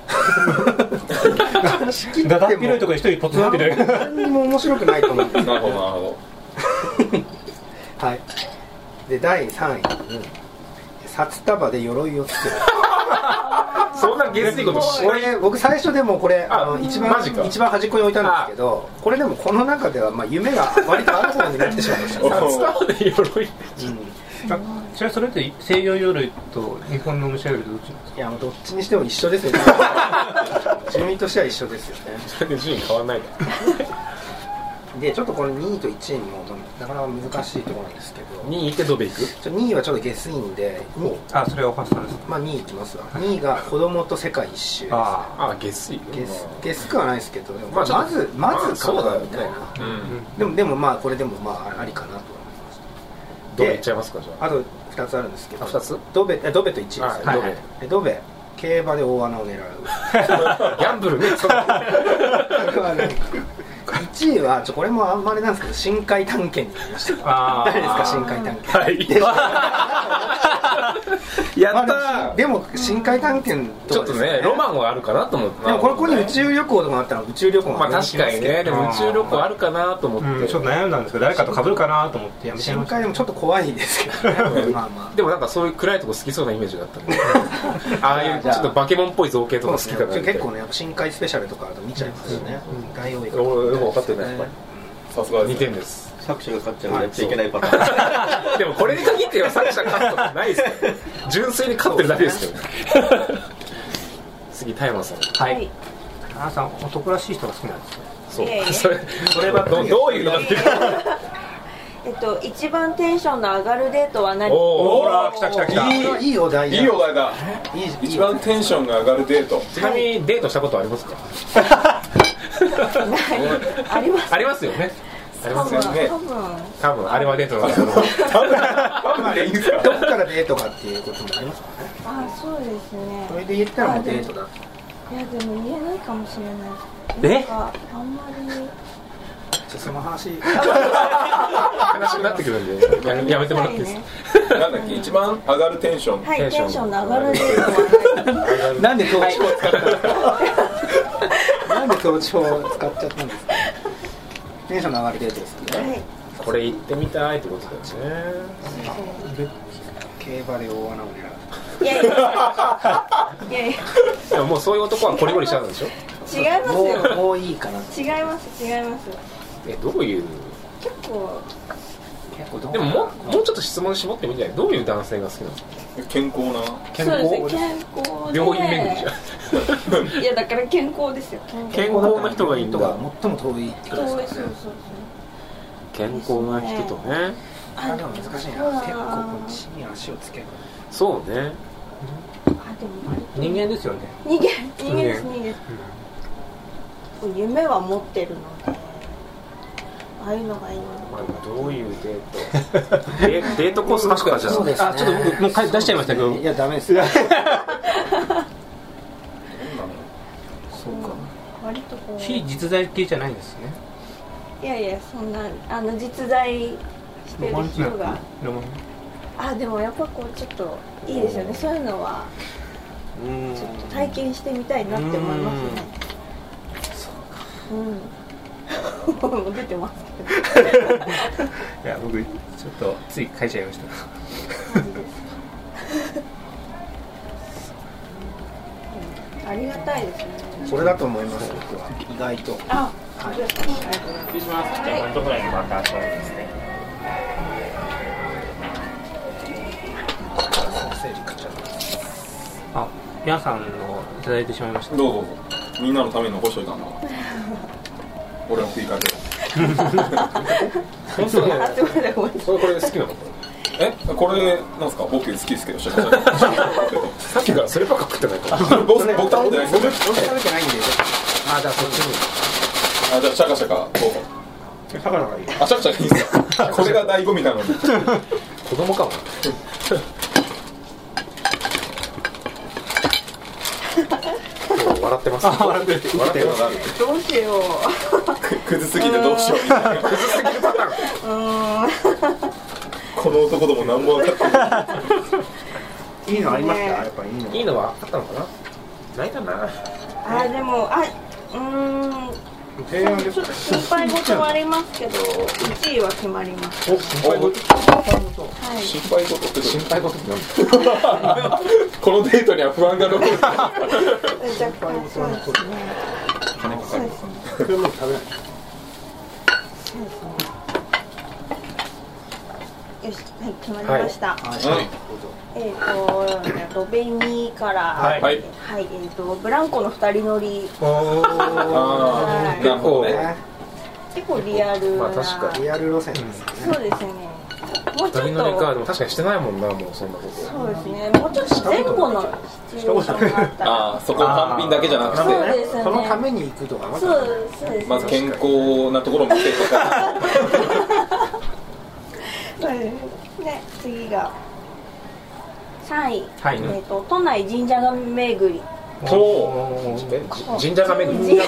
貸し切っても。 だだっ広いところに一人ポツンってね。 何にも面白くないと思うんです。 なるほど。 はい。で第3位、札束で鎧を作る。 そんなゲスいことしない。 僕最初でもこれ一番端っこに置いたんですけど、これでもこの中ではまあ夢が割とある方になってしまいました。 札束で鎧。 それって西洋鎧と日本の武者鎧とどっちなんですか？ いやもうどっちにしても一緒ですよね。順位としては一緒ですよね。 それで順位変わらないから。 でちょっとこの2位と1位もなかなか難しいところなんですけど、 2位ってどべいく ？2位はちょっとゲスいんで、 それはおかしさです。 まあ2位いきますわ。2位が子供と世界一周です。 ゲスい。 ゲスくはないですけど、まずそうだよみたいな。でもまあこれでもまあありかなと思います。 どべいっちゃいますかじゃあ。 あと2つあるんですけど。 2つ？ ドベと1位ですよ。ドベ競馬で大穴を狙う。 ギャンブルね。 1位はこれもあんまりなんですけど深海探検になりました。誰ですか深海探検。 やったー。 でも深海探検ちょっとねロマンはあるかなと思って。 でもここに宇宙旅行とかあったら宇宙旅行まあ確かにね。でも宇宙旅行あるかなと思ってちょっと悩んだんですけど誰かと被るかなと思ってやめちゃいました。 深海でもちょっと怖いですけどね。まあまあでもなんかそういう暗いとこ好きそうなイメージがあったんでああいうちょっとバケモンっぽい造形とか好きかな。 結構ね深海スペシャルとか見ちゃいますしね。 よく分かってない。 さすが 2点です。 作者が勝っちゃうやっちゃいけないパターン。 でもこれに限っては作者勝つとかないですから純粋に勝ってるだけですよ次田山さん。 はい。田山さん男らしい人が好きなんですね。 そう。それはどういうのって一番テンションの上がるデートは何？ ほら来たいいお題だ。 いいお題だ。一番テンションが上がるデート。 ちなみにデートしたことありますか？ あります。 ありますよね。ありますよね。多分あれはデートだと思う。 多分でいいですか？どっからデートかっていうこともありますかね。 あ、そうですね。 それで言ったらもうデートだ。 いやでも言えないかもしれない。なんかあんまり。 その話悲しくなってくるんでやめてもらっていいですか？ なんだっけ一番上がるテンション。 はい、テンションの上がるデートはなんで頭頂を使ったんですか？なんで頭頂を使っちゃったんですか？テンションの上がるデートですね。 これ行ってみたいってことですね。 競馬で大穴を狙う。 いやでももうそういう男はコリコリしちゃうんでしょ？ 違いますよ。 もういいかな。 違います。 どういう？ 結構でももうちょっと質問絞ってみたい。どういう男性が好きなんですか？ 健康な。 健康で病院巡りじゃん。いやだから健康ですよ。 健康な人がいいんだ。 最も遠いってことですかね。 健康な人とね。 あ、でも難しいな。結構こっちに足をつける。 そうね。 人間ですよね。 人間です。夢は持ってるので、ああいうのがいいの。 どういうデート？デートコース確かじゃん。 あ、ちょっと僕もう出しちゃいましたけど。 いやダメです。そうか。 割とこう。 非実在系じゃないんですね。 いやそんな実在してる人が。あ、でもやっぱこうちょっといいですよね。そういうのはちょっと体験してみたいなって思いますね。もう出てますけど。 いや僕ちょっとつい書いちゃいました。 ありがたいですね。 これだと思います僕は意外と。 あ、 失礼します。じゃあポイントフライにまた勝利ですね。 あ、皆さんのいただいてしまいました。 どうぞ。みんなのために残しといたんだ。俺の食いかけ。 本当だね。これ好きなの？ これなんすか？僕好きですけど。さっきからそればっか食ってないから。 僕食べてないです。 僕食べてないんで。 あ、じゃあそっちに。 じゃあシャカシャカどうぞ。 シャカシャカいい。 シャカシャカいいですか？これが醍醐味なのに。 子供かも。笑ってます。笑ってる。 どうしよう。 クズすぎてどうしようみたいな。 クズすぎるパターン。 この男ども何も分かってない。 いいのありました？やっぱりいいのはあったのかな？ないかな。 でもちょっと心配事もありますけど、1位は決まります。 心配事？ 心配事って心配事って何？このデートには不安が残る。 若干そうですね。 金かかる。 これも食べない。 よし、はい、決まりました。ロベニーから、ブランコの2人乗り。 なるほどね。 結構リアルな。 確かリアル路線ですね。 そうですね。もうちょっと。2人乗りか、 でも確かにしてないもんな、もうそんなこと。 そうですね。もうちょっと前後のシチュエーションがあったら。 そこ単品だけじゃなくて、 そうですね。 そのために行くとか。 そうです。 まず健康なところを見てとか。で次が3位、都内神社巡り。 神社が巡り。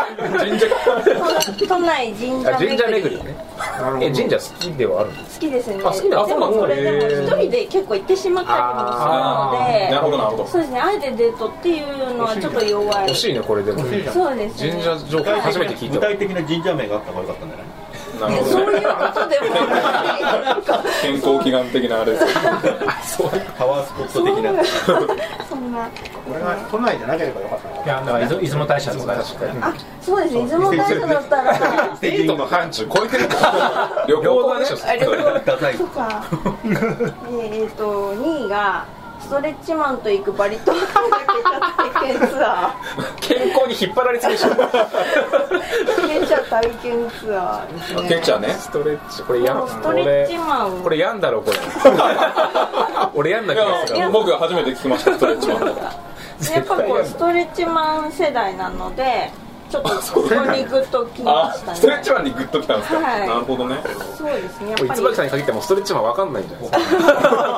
都内神社巡りね。 神社好きではあるんです好きですね。 好きなの？ でもこれでも一人で結構行ってしまったりもするので、 なるほどなるほど。 そうですね。あえてデートっていうのはちょっと弱い。 欲しいねこれでも。 そうですね。 神社情報初めて聞いた。 具体的な神社名があった方が良かったんじゃない？ なるほど、 そういうことでも健康祈願的なあれですそうパワースポット的なそんなこれが都内でなければよかったな。 いやだから出雲大社とかそうですね、出雲大社だったらデートの範疇超えてるから旅行でしょ。 旅行とか2位がストレッチマンと行くバリ島体験ツアー。健康に引っ張られてるでしょ。 ケチャ体験ツアーですね。 ケチャね。 ストレッチ、これやん、 ストレッチマンこれやんだろこれ。俺やんなきゃですよ。 僕初めて聞きましたストレッチマン。 やっぱこうストレッチマン世代なのでちょっとここにグッときましたね。 ストレッチマンにグッときたんですか。 はい、 なるほどね。 そうですね。やっぱり椿さんに限ってもストレッチマンわかんないんじゃないですか。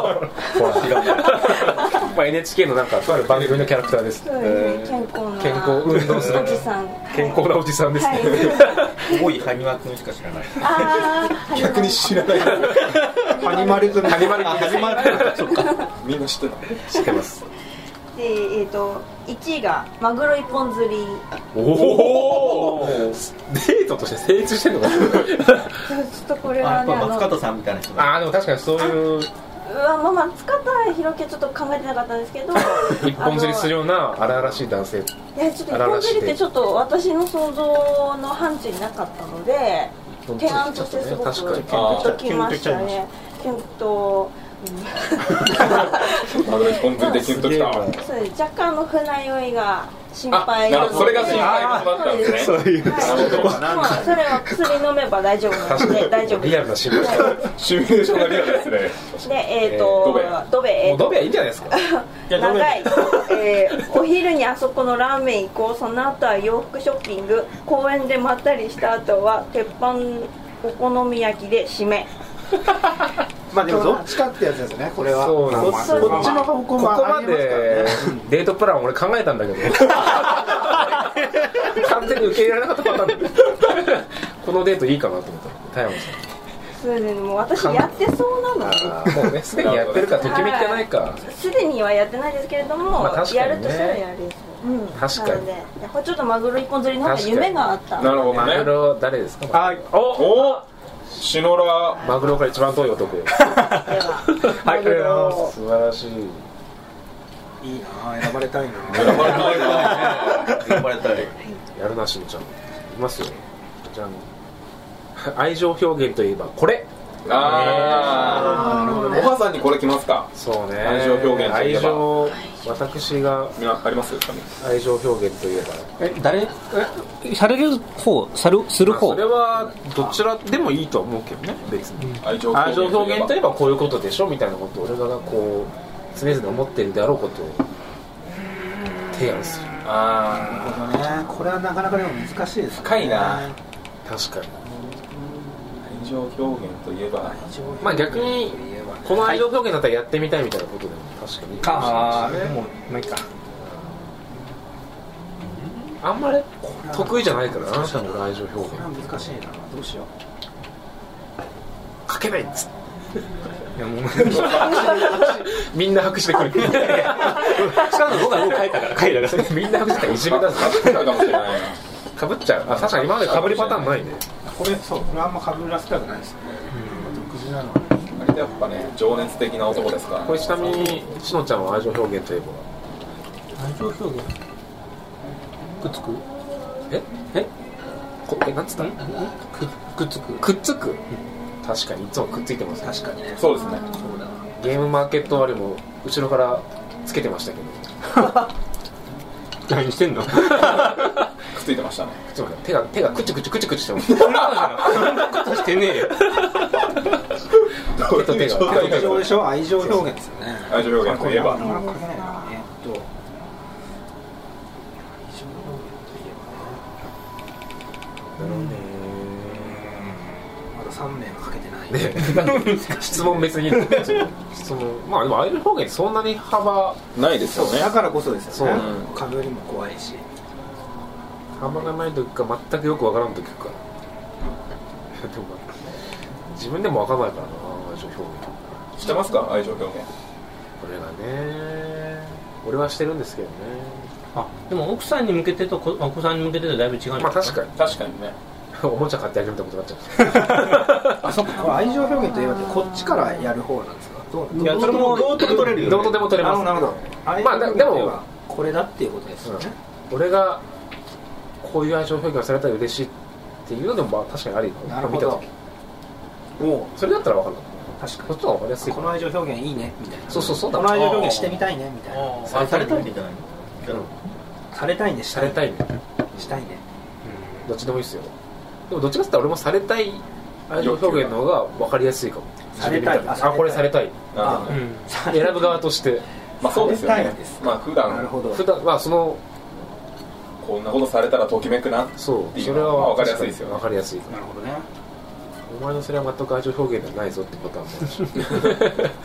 まあ NHK のなんかとある番組のキャラクターです。 そうですね。 健康運動するおじさん。 健康なおじさんですね。 すごい埴輪くんしか知らない。 逆に知らない。 ハニマルくん。 ハニマルくん。 そうか。みんな知ってた。 知ってます。 で1位がマグロ一本釣り。 おお。デートとして成立してるのか。ちょっとこれはね松方さんみたいな人。 でも確かにそういう。 松方弘樹はちょっと考えてなかったんですけど一本釣りするような荒々しい男性。 いやちょっと一本釣りってちょっと私の想像の範疇になかったので提案としてすごくキュンときましたね。キュンとマグロ一本釣りでキュンときた。 そうです。若干の船酔いが心配なので。 それが心配だったんですね。 そういう。 それは薬飲めば大丈夫なので大丈夫です。 リアルな心配。 シミュレーションがリアルですね。 でドベドベはいいんじゃないですか。 長い。お昼にあそこのラーメン行こう。その後は洋服ショッピング。公園でまったりした後は鉄板お好み焼きで締め。 まあでもどっちかってやつですねこれは。 そうなんです。 こっちの方向もありますからね。 デートプラン俺考えたんだけど完全に受け入れられなかったパターン。このデートいいかなと思ったら田山さん。 それでもう私やってそうなので。 もうねすでにやってるかときめきてないか。 すでにはやってないですけれども、やるとしたらやる。 確かに。 やっぱちょっとマグロ一本釣りの方が夢があった。 なるほどね。 マグロ誰ですか。 はい。 お。シノラ。 マグロから一番遠い男。 はい。 素晴らしい。 いいな選ばれたいな。 選ばれたい。 やるなしのちゃん。いますよ。じゃあ愛情表現といえばこれ。 おばさんにこれきますか。 そうね。 愛情表現といえば。 私があります。 愛情表現といえば。 誰？される方、する方。 それはどちらでもいいと思うけどね。別に。 愛情表現といえばこういうことでしょみたいなことを俺がこう常々思っているであろうことを提案する。 なるほどね。これはなかなかでも難しいですね。 深いな。 確かに。 愛情表現といえば。 まあ逆にこの愛情表現だったらやってみたいみたいなことでも確かにいいかもしれないですね。 もうまあいいか。 あんまり得意じゃないからあなたの愛情表現。 これは難しいな。どうしよう。 書けないっつって。 いやもうみんな拍手でくる。しかも僕はもう書いたから書いたからみんな拍手でいじめだぞ。かぶっちゃう。確かに今までかぶりパターンないね。 これあんまかぶらせたくないですね。独自なの。 あれでやっぱね情熱的な男ですから。 これちなみにしのちゃんは愛情表現といえば。 愛情表現。くっつく？ なんつった？ くっつく。 くっつく。確かにいつもくっついてます。 確かにね。 そうですね。 ゲームマーケットあれも後ろからつけてましたけど。 何してんの？ くっついてましたね。 手がクチクチしてます。 そんなことしてねえよ。 手と手が。 愛情でしょ。愛情表現ですよね。 愛情表現といえば。 なかなか書けないな。まだ3名が書けてない。 質問別に質問。まあでも愛情表現そんなに幅ないですよね。 だからこそですよね。 そう。 かぶりも怖いし。 幅がない時か全くよくわからん時か。でも自分でもわからないからな愛情表現。 してますか愛情表現。 これがね俺はしてるんですけどね。 あでも奥さんに向けてとお子さんに向けてとだいぶ違うんですか。 まあ確かにね。 おもちゃ買ってあげるみたいなことになっちゃう。 あ、そっか、これ愛情表現といえばこっちからやる方なんですか。 いや、それもどうとも取れるよね。 どうとでも取れます。 なるほど。 まあでもこれだっていうことですよね。 俺がこういう愛情表現をされたら嬉しいっていうのでもまあ確かにあり。 なるほど。 もうそれだったら分かんない。 確かに。 こっちの方が分かりやすい。 この愛情表現いいねみたいな。 そうだ。 この愛情表現してみたいねみたいな。 されたいんじゃないの？ されたいね、 されたいね。 したいね。 どっちでもいいですよ。でもどっちかって言ったら俺もされたい愛情表現の方が分かりやすいかも。 されたい。 あ、これされたい。選ぶ側として。 まあそうですよね。まあ普段まあそのこんなことされたらときめくな。 そう。それは分かりやすいですよ。分かりやすい。 なるほどね。 お前のそれは全く愛情表現ではないぞってパターンも。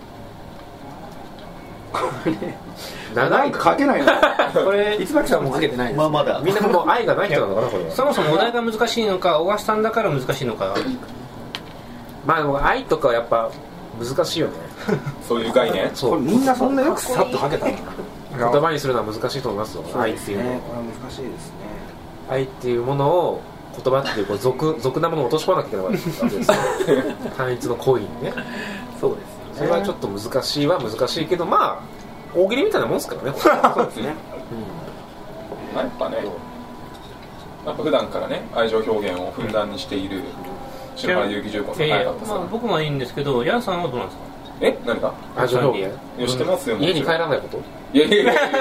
長いか書けないの。これいつばきさんも書けてないです。 まあまだみんなもう愛がない人なのかなこれは。 そもそもお題が難しいのか、小川さんだから難しいのか。 まあでも愛とかはやっぱ難しいよね。 そういう概念。 これみんなそんなよくさっと書けたの。 言葉にするのは難しいと思いますよ。愛っていうのは。 これは難しいですね。 愛っていうものを言葉っていう俗なものを落とし込まなきゃいけないわけですよ。単一の恋にね。 そうです。 それはちょっと難しいは難しいけど、まあ大喜利みたいなもんですからね。 そうですね。 やっぱね、やっぱ普段からね愛情表現をふんだんにしている篠原遊戯重工さん早かったです。 僕もいいんですけど、ヤンさんはどうなんですか。 何か愛情表現してますよ。 家に帰らないこと。 いや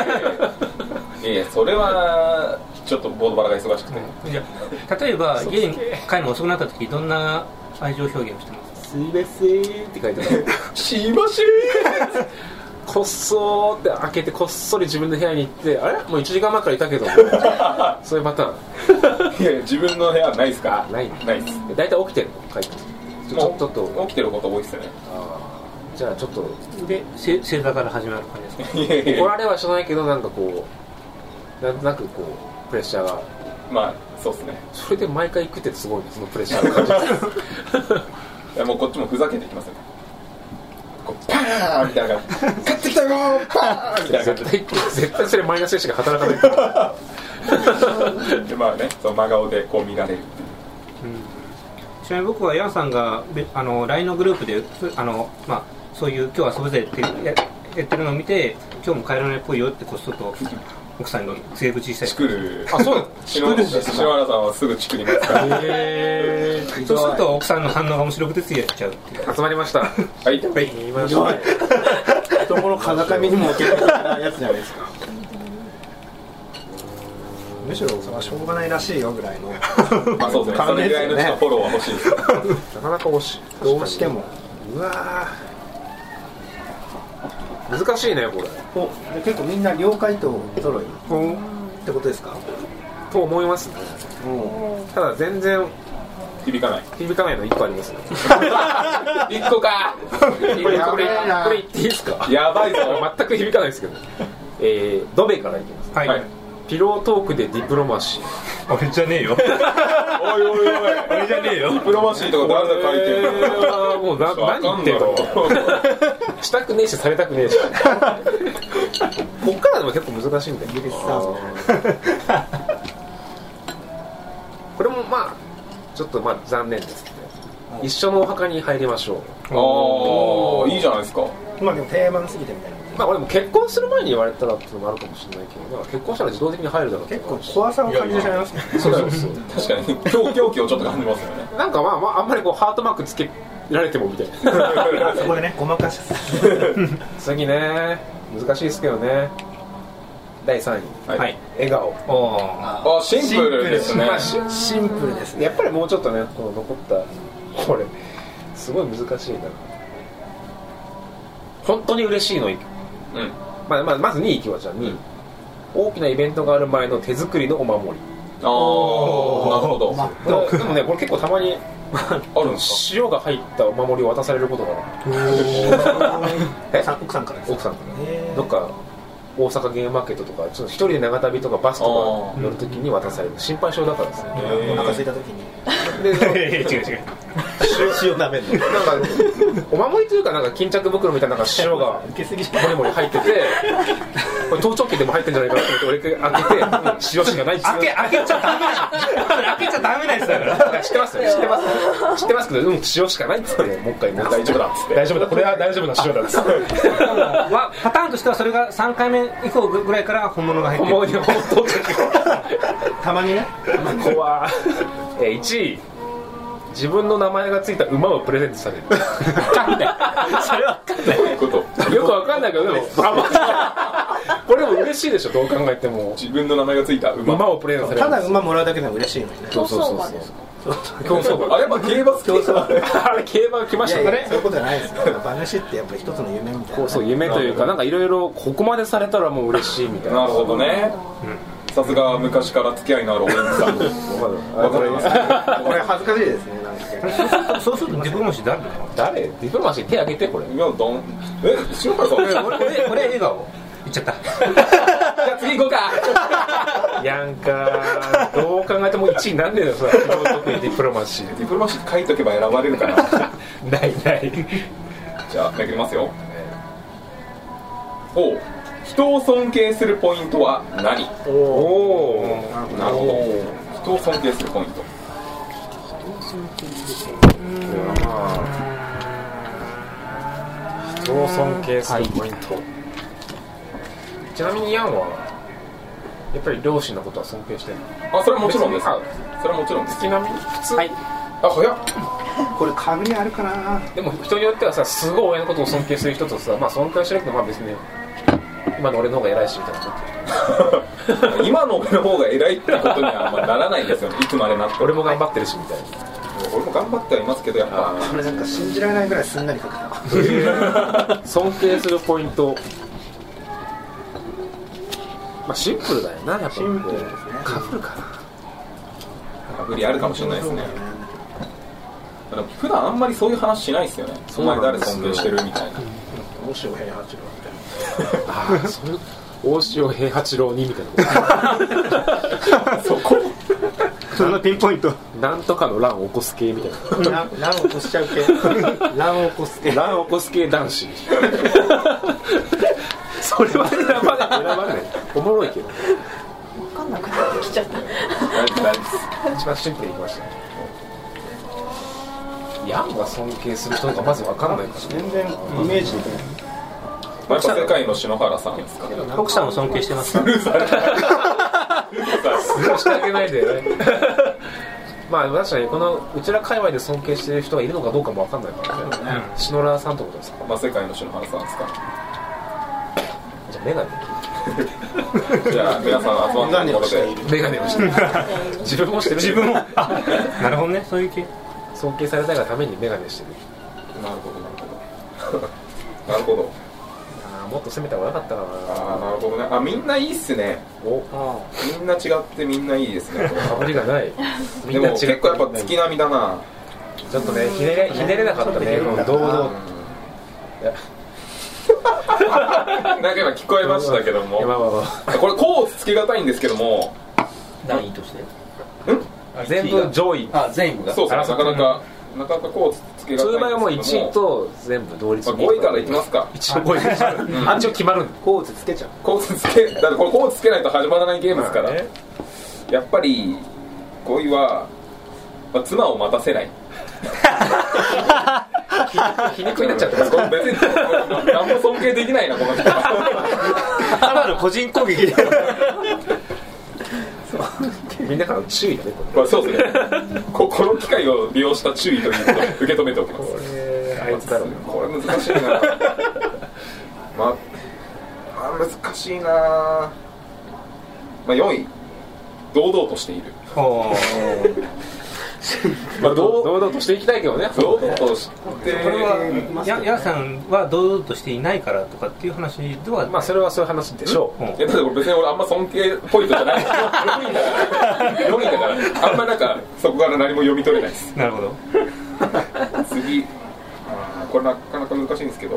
それはちょっとボードバラが忙しくて。 じゃ例えば家に帰るの遅くなった時どんな愛情表現をしてますか。 すいませんって書いてある。 しましこっそーって開けてこっそり自分の部屋に行って、あれもう1時間前からいたけどそういうパターン。 いや自分の部屋ないですか。 ないです。 大体起きてるの書いてる。ちょっと起きてること多いですよね。 じゃあちょっとで正座から始まる感じですか。 怒られはしないけど、なんかこうなんとなくこうプレッシャーが。 まあそうですね。 それで毎回行くってすごいね、そのプレッシャーの感じ。 いやもうこっちもふざけてきますよね。こうパーンみたいな感じ。買ってきたよーパーンみたいな感じ。 絶対それマイナス意識が働かないから。 でまあね、その真顔でこう見られる。 ちなみに僕はヤンさんがLINE のグループでまあそういう今日遊ぶぜってやってるのを見て、今日も帰らないっぽいよってこっそりと奥さんの告げ口したり。 チクる。 あ、そうなの。 篠原さんはすぐチクりますから。 そうすると奥さんの反応が面白くてついやっちゃうっていう。 集まりました。 はい。 言いましょう。 子供の風上にも受けるやつじゃないですか。むしろそれはしょうがないらしいよぐらいの。 まあそうですね。それぐらいのちょっとフォローは欲しいです。 なかなか惜しい。 どうしても。 うわ難しいねこれ。 結構みんな了解と揃いってことですか。 と思いますね。ただ全然響かないの1個ありますね。1個か。これ言っていいですか。 やばいぞ。 全く響かないですけど。ドベからいきます。 はい。 ピロートークでディプロマシー。 俺じゃねえよ。 おいおいおい。 俺じゃねえよ。 ディプロマシーとか誰が書いてるの。 もう何言ってんの。したくねえしされたくねえし。こっからでも結構難しいんだよ。これもまあちょっとまあ残念ですね。一緒のお墓に入りましょう。ああいいじゃないですか。 まあでも定番すぎてみたいな。 まあ俺も結婚する前に言われたらっていうのもあるかもしれないけど、結婚したら自動的に入るだろう。 結構怖さを感じちゃいますね。 そうそう。 確かに狂気をちょっと感じますよね。 なんかまああんまりこうハートマークつけられてもみたいな。 そこでねごまかし次ね難しいですけどね。第3位、はい、笑顔。 あシンプルですね。 シンプルですね。 やっぱりもうちょっとねこの残ったこれすごい難しいな。本当に嬉しいのいく。まず2位いきましょう。2位、大きなイベントがある前の手作りのお守り。 ああなるほど。 でもねこれ結構たまにあるんですか。塩が入ったお守りを渡されることがある。 奥さんからです。 奥さんからどっか大阪ゲームマーケットとかちょっと一人で長旅とかバスとか乗るときに渡される。心配性だからですね。 お腹空いたときに違う塩なめんの。 なんかお守りというかなんか巾着袋みたいな塩がモリモリ入っててこれ盗聴器でも入ってんじゃないかなと思って俺開けて塩しかないっつって開けちゃダメ開けちゃダメなやつだから知ってますよ知ってますけど塩しかないっつってもう一回大丈夫だっつって大丈夫だこれは大丈夫な塩だっつってパターンとしてはそれが3回目以降ぐらいから本物が入ってる本物盗聴器たまにね怖1位自分の名前がついた馬をプレゼントされるそれは分かんないよくわかんないけどでもこれも嬉しいでしょどう考えても自分の名前がついた馬をプレゼントされるただ馬もらうだけでも嬉しいのにね競走馬です競走馬あれやっぱ競馬好きですかあれ競馬来ましたねそういうことじゃないですよ馬主ってやっぱり一つの夢みたいなそう夢というかなんかいろいろここまでされたらもう嬉しいみたいななるほどねさすが昔から付き合いのあるお兄さんわかりますこれ恥ずかしいですねなんかそうするとディプロマシー誰ディプロマシー手挙げてこれいやどん塩原さん俺笑顔言っちゃったじゃあ次行こうかやんかどう考えても1位なんでだよそれ特にディプロマシーディプロマシー書いとけば選ばれるかなないじゃあめくりますよおう人を尊敬するポイントは何おおなるほど人を尊敬するポイント人を尊敬するポイントちなみにヤンはやっぱり両親のことは尊敬してるあそれはもちろんですそれはもちろんですちなみに普通はいあ早っこれ株にあるかなでも人によってはさすごい親のことを尊敬する人とさまあ尊敬してるけどまあ別に今の俺の方が偉いしみたいな今の俺の方が偉いってことにはあんまならないですよねいつまでなって俺も頑張ってるしみたいな俺も頑張ってはいますけどやっぱこれなんか信じられないぐらいすんなり書けた尊敬するポイントまあシンプルだよなやっぱシンプルですねかぶるかなかぶりあるかもしれないですねでも普段あんまりそういう話しないですよねお前誰尊敬してるみたいな大塩平八郎みたいなああそれ大塩平八郎にみたいなそこそんなピンポイントなんとかの乱を起こす系みたいな乱を起こしちゃう系乱を起こす系乱を起こす系男子それは選ばないおもろいけど分かんなくなってきちゃった一番シンプルにいきましたヤンが尊敬する人がまず分かんないから全然イメージできないやっぱ世界の篠原さんですか奥さんを尊敬してますかスルーしてあげないでまあ確かにこのうちら界隈で尊敬してる人がいるのかどうかも分かんないからね篠原さんってことですかまあ世界の篠原さんですかじゃあメガネじゃあ皆さん集まったところでメガネをしてる自分もしてる自分もなるほどねそういう系尊敬されたいがためにメガネしてるなるほどなるほどもっと攻めた方が良かったかなあなるほどねあみんないいっすねみんな違ってみんないいですねかぶりがないでも結構やっぱ月並みだなちょっとねひねれなかったね堂々 なんか今聞こえましたけどもこれこうつけがたいんですけども何位として全部上位全部がそうですねなかなかこうつけがたいんですけども通売はもう1位と全部同率 5位からいきますか一応5位一応決まるコーツつけちゃうコーツつけだからこれコーツつけないと始まらないゲームですから、やっぱり5位は、まあ、妻を待たせない皮肉になっちゃって別に何も尊敬できないなこの人ただの個人攻撃でみんなから注意だねこれそうですねこの機会を利用した注意ということで受け止めておきますあいつだろうねこれ難しいな難しいなまあ4位堂々としているまあ堂々としていきたいけどね堂々としてこれはヤさんは堂々としていないからとかっていう話ではまあそれはそういう話でしょういやだって別に俺あんま尊敬ポイントじゃない4位だからあんまなんかそこから何も読み取れないですなるほど次これなかなか難しいんですけど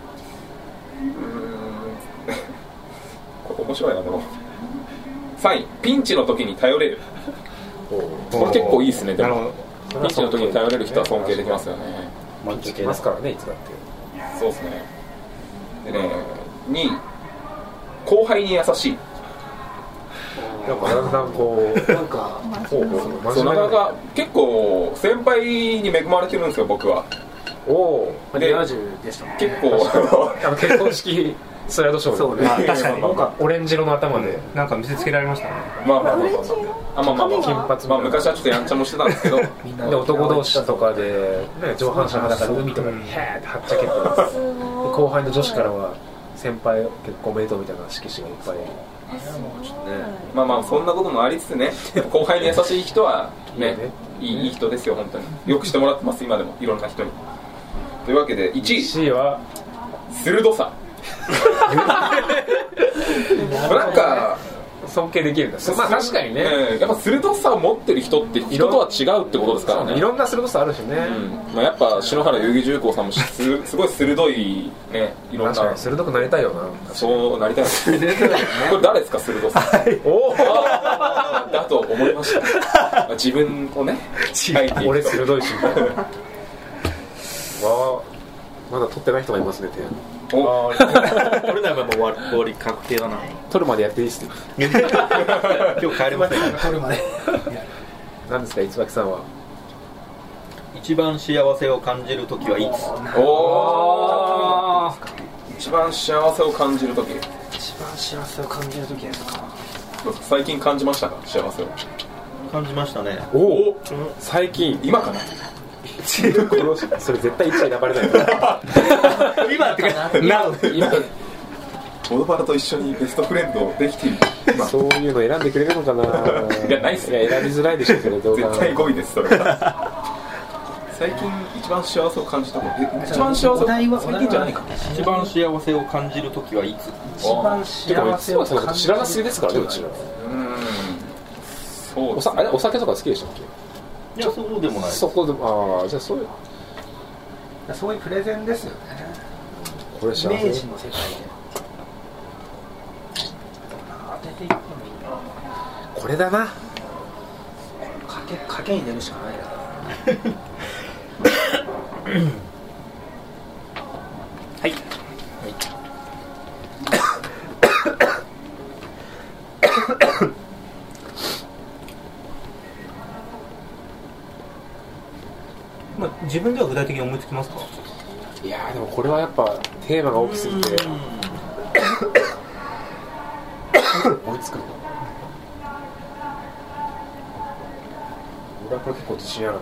これ面白いなでも3位ピンチの時に頼れるこれ結構いいですねでもピンチの時に頼れる人は尊敬できますよね満喫いますからねいつだってそうですねでね2位後輩に優しい。 なんかだんだんこうなんかそうなかなか結構先輩に恵まれてるんですよ僕は。 おお。 で70でしたもんね。 結構結婚式スライドショーそうね。確かにオレンジ色の頭でなんか見せつけられましたね。 まあ金髪。まあ昔はちょっとやんちゃもしてたんですけど。 で男同士とかで上半身裸で海とかにヘーってはっちゃけて、後輩の女子からは先輩結婚おめでとうみたいな色紙がいっぱい。 まあそんなこともありつつね、後輩に優しい人はね、いい人ですよ本当に。よくしてもらってます今でもいろんな人に。というわけで1位は鋭さ。なんか尊敬できるんだ。まあ確かにね、 やっぱ鋭さを持ってる人って人とは違うってことですからね。 いろんな鋭さあるしね。 まあやっぱ篠原遊戯重工さんもすごい鋭いね、いろんな。 鋭くなりたいよな。 そうなりたい。これ誰ですか鋭さ。おお。だと思いました。自分をね、 俺鋭いし。わあ、まだ取ってない人がいますね。 これならもう終わり確定だな。 取るまでやっていいっすね。 今日帰れませんから取るまで。 何ですか、椿さんは。 一番幸せを感じるときはいつ？ おお。一番幸せを感じるとき。 一番幸せを感じるときですか。 最近感じましたか、幸せを。 感じましたね。 おお。最近。 今かな。 それ絶対1位選ばれない。 今ってかな。 ボドパラと一緒にベストフレンドできている。 そういうの選んでくれるのかな。 いやないっすね。 選びづらいでしょうけど。 絶対5位ですそれは。最近一番幸せを感じたこと。一番幸せ。最近じゃないか。 一番幸せを感じるときはいつ？ 一番幸せを感じる。 知らなすぎですからねうちら。 そう。 お酒とか好きでしたっけ？ いやそうでもない。 そこでもじゃあそういうプレゼンですよね。 これイメージの世界で当てていってもいいな。 これだな。 賭けに出るしかないな。はい。 自分では具体的に思いつきますか？ いやでもこれはやっぱテーマが大きすぎて思いつくの。俺はこれ結構自信あるな。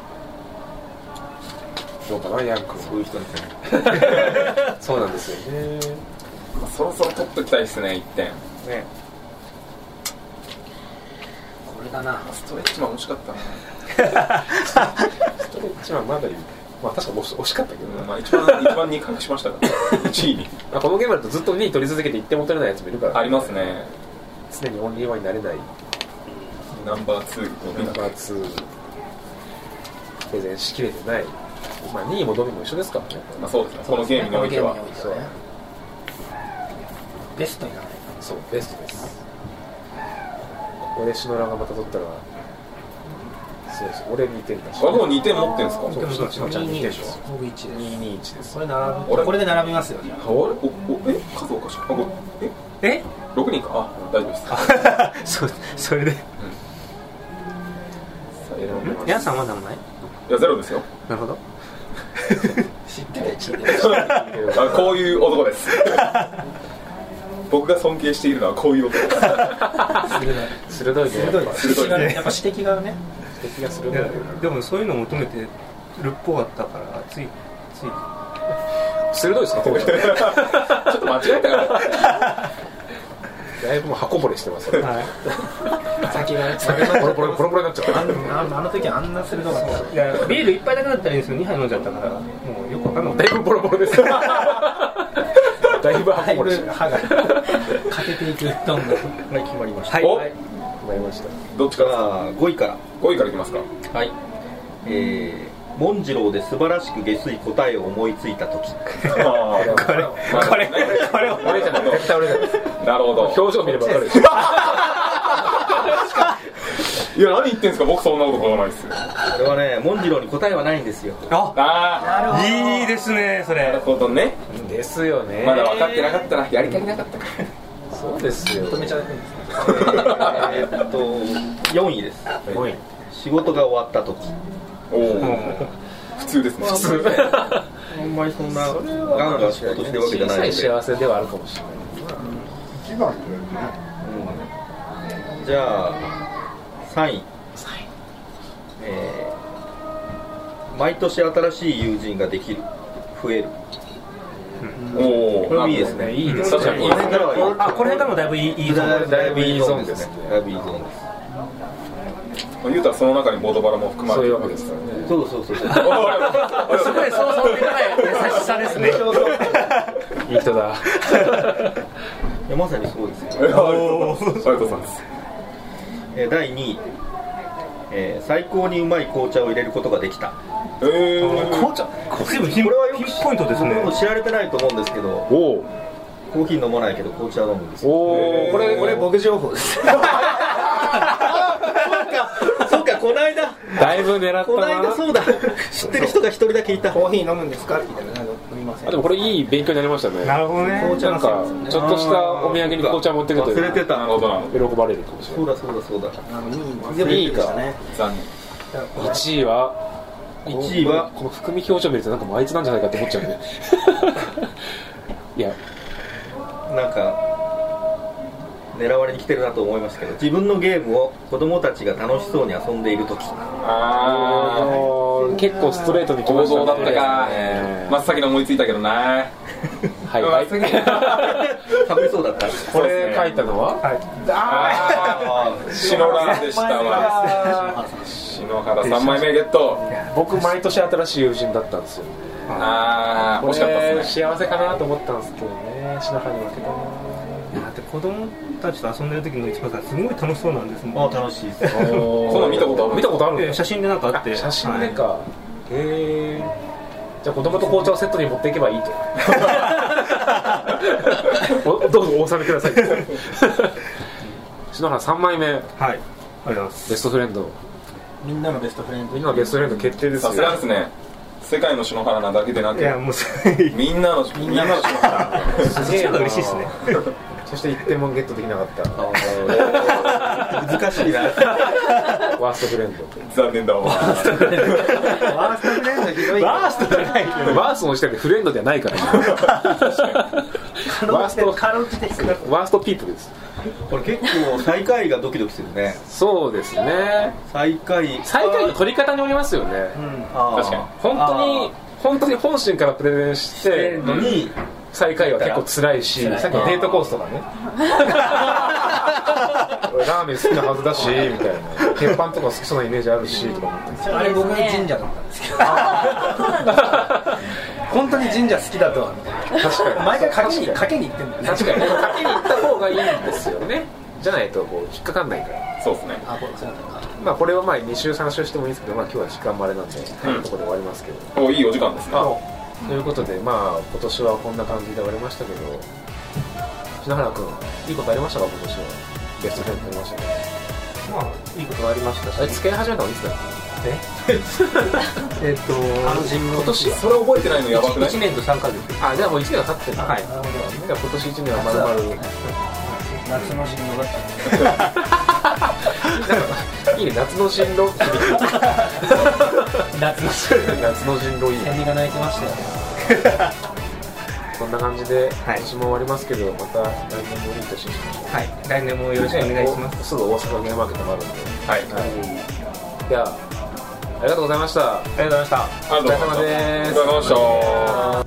どうかな、ヤン君。 そういう人ですね。 そうなんですよね。 そろそろ取っときたいですね、1点。ね。 これだな。 ストレッチマン惜しかったな。 ストレッチマンまだいる。まあ確か惜しかったけどな。 まあ一番に隠しましたから。1位に。 このゲームだとずっと2位取り続けて1点も取れないやつもいるから。 ありますね。 常にオンリーワンになれない。 ナンバー2。 プレゼンしきれてない。まあ2位もドミも一緒ですからね。 まあそうですね。このゲームにおいては。 そう。ベストにならない。 そう、ベストです。ここでシノラがまた取ったら、そうです。俺2点だし。 もう2点持ってるんですか？ そう、シノちゃん2点でしょ。 僕1です。 221です。 これで並びますよ。 数おかしい。 え ？6人か。あ、大丈夫です。 それで。ヤンさんは何もない？ いや、0ですよ。 なるほど。 知ってる。 こういう男です。僕が尊敬しているのはこういう男です。 鋭いね。 やっぱ指摘がね。 指摘が鋭い。 でもそういうのを求めてるっぽかったからつい鋭いですか？ちょっと間違えたから。 だいぶもう箱ぼれしてますよ。 先がボロボロになっちゃった。 あの時あんな鋭かった。 いやビール1杯だけだったらいいんですけど2杯飲んじゃったからもうよくわかんない。 だいぶボロボロです。だいぶ箱ぼれして歯が欠けていくどんどん決まりました。 お、 決まりました。 どっちから 5位からいきますか。 はい。モンジローで素晴らしく下水答えを思いついた時。 これ俺じゃない、絶対俺じゃない。 なるほど。 表情見れば分かるでしょ。 いや、何言ってんすか？僕そんなこと考えないですよ。 これはね、モンジローに答えはないんですよ。 ああ、 いいですねそれ。 なるほどね。 ですよね。 まだ分かってなかったな、やり足りなかったか。 そそうですよ。 認めちゃうんですね。 4位です。 4位。 仕事が終わった時。 おお。普通ですね。普通。 あんまりそんなガンガン仕事してるわけじゃないので。 小さい幸せではあるかもしれない。 一番だよね。 じゃあ3位。毎年新しい友人ができる、増える。 おお、 これもいいですね。 いいですね。 この辺からもだいぶいいゾーン。 だいぶいいゾーンですね。 だいぶいいゾーンです。 言うたらその中にボードバラも含まれてるわけですからね。 そうそうそう。 すごいそうそうってない優しさですね。 いい人だ。 いやまさにそうですよ。 ありがとうございます。 第2位、最高にうまい紅茶を入れることができた。 紅茶、これはピンポイントですね。 知られてないと思うんですけど、コーヒー飲まないけど紅茶飲むんですよ。 これ僕情報です。 そうか、この間だいぶ狙ったな。 この間そうだ、知ってる人が一人だけいた。 コーヒー飲むんですかって言ったら飲みません。 でもこれいい勉強になりましたね。 なるほどね。 紅茶なんかちょっとしたお土産に紅茶持ってくると忘れてた。 喜ばれるかもしれない。 そうだ。 いいか。 残念。 1位はこの含み表情見るとなんかもうあいつなんじゃないかって思っちゃうね。いや、 なんか狙われに来てるなと思いましたけど、自分のゲームを子供たちが楽しそうに遊んでいる時。 結構ストレートに来ましたね。 王道だったか。真っ先に思いついたけどな。 はいはい。 かぶりそうだった。 これ書いたのは？ 篠原でしたわ。篠原3枚目ゲット。 僕毎年新しい友人だったんですよね。 惜しかったですね。 幸せかなと思ったんですけどね。篠原に負けたな。 だって子供たちと遊んでる時の一番さんすごい楽しそうなんですもん。 楽しいです。 そんな見たことある。 写真でなんかあって。 写真でか。じゃあ子供と紅茶をセットに持っていけばいいと。どうぞお納めください。篠原3枚目。 はい。ありがとうございます。 ベストフレンド。 みんなのベストフレンド。 みんなのベストフレンド決定ですよ。 さすがですね。世界の篠原なだけでなく、 いやもうみんなの篠原。 すげえ嬉しいですね。 そして1点もゲットできなかった。 難しいな。 ワーストフレンド。 残念だわ。 ワーストフレンドひどい。 ワーストじゃない。 ワーストの時点でフレンドではないから。ワーストピープルです。 これ結構最下位がドキドキするね。 そうですね。 最下位の取り方によりますよね。 確かに。 本当に本心からプレゼンしてのに最下位は結構辛いし、さっきのデートコースとかね。ラーメン好きなはずだしみたいな。鉄板とか好きそうなイメージあるしとか思って。 あれ僕が神社だったんですけど。本当に神社好きだとはみたいな。確かに毎回賭けに行ってんだよね。 確かに賭けに行った方がいいんですよね。じゃないとこう引っかかんないから。 そうですね。 まあこれはまあ2週3週してもいいですけど、まあ今日は時間もあれなんでここで終わりますけど。 いいお時間ですね。 ということでまあ今年はこんな感じで終わりましたけど、篠原君いいことありましたか今年は？ベストフレンドありましたね。 まあいいことありましたし。 付き合い始めたのいつだっけ？ 今年それ覚えてないのやばくない？ 1年と3ヶ月。 じゃあもう1年が経ってる。はい。じゃあ今年1年はまるまる夏の新郎だったいいね、夏の新郎響く。夏の新郎いいね。 セミが鳴いてましたよね。 こんな感じで今年も終わりますけど、また来年もいい年にしましょう。 はい、来年もよろしくお願いします。 すぐ大阪ゲームマーケットもあるんで。 はい。 ではありがとうございました。 ありがとうございました。 お疲れ様です。 お疲れ様でした。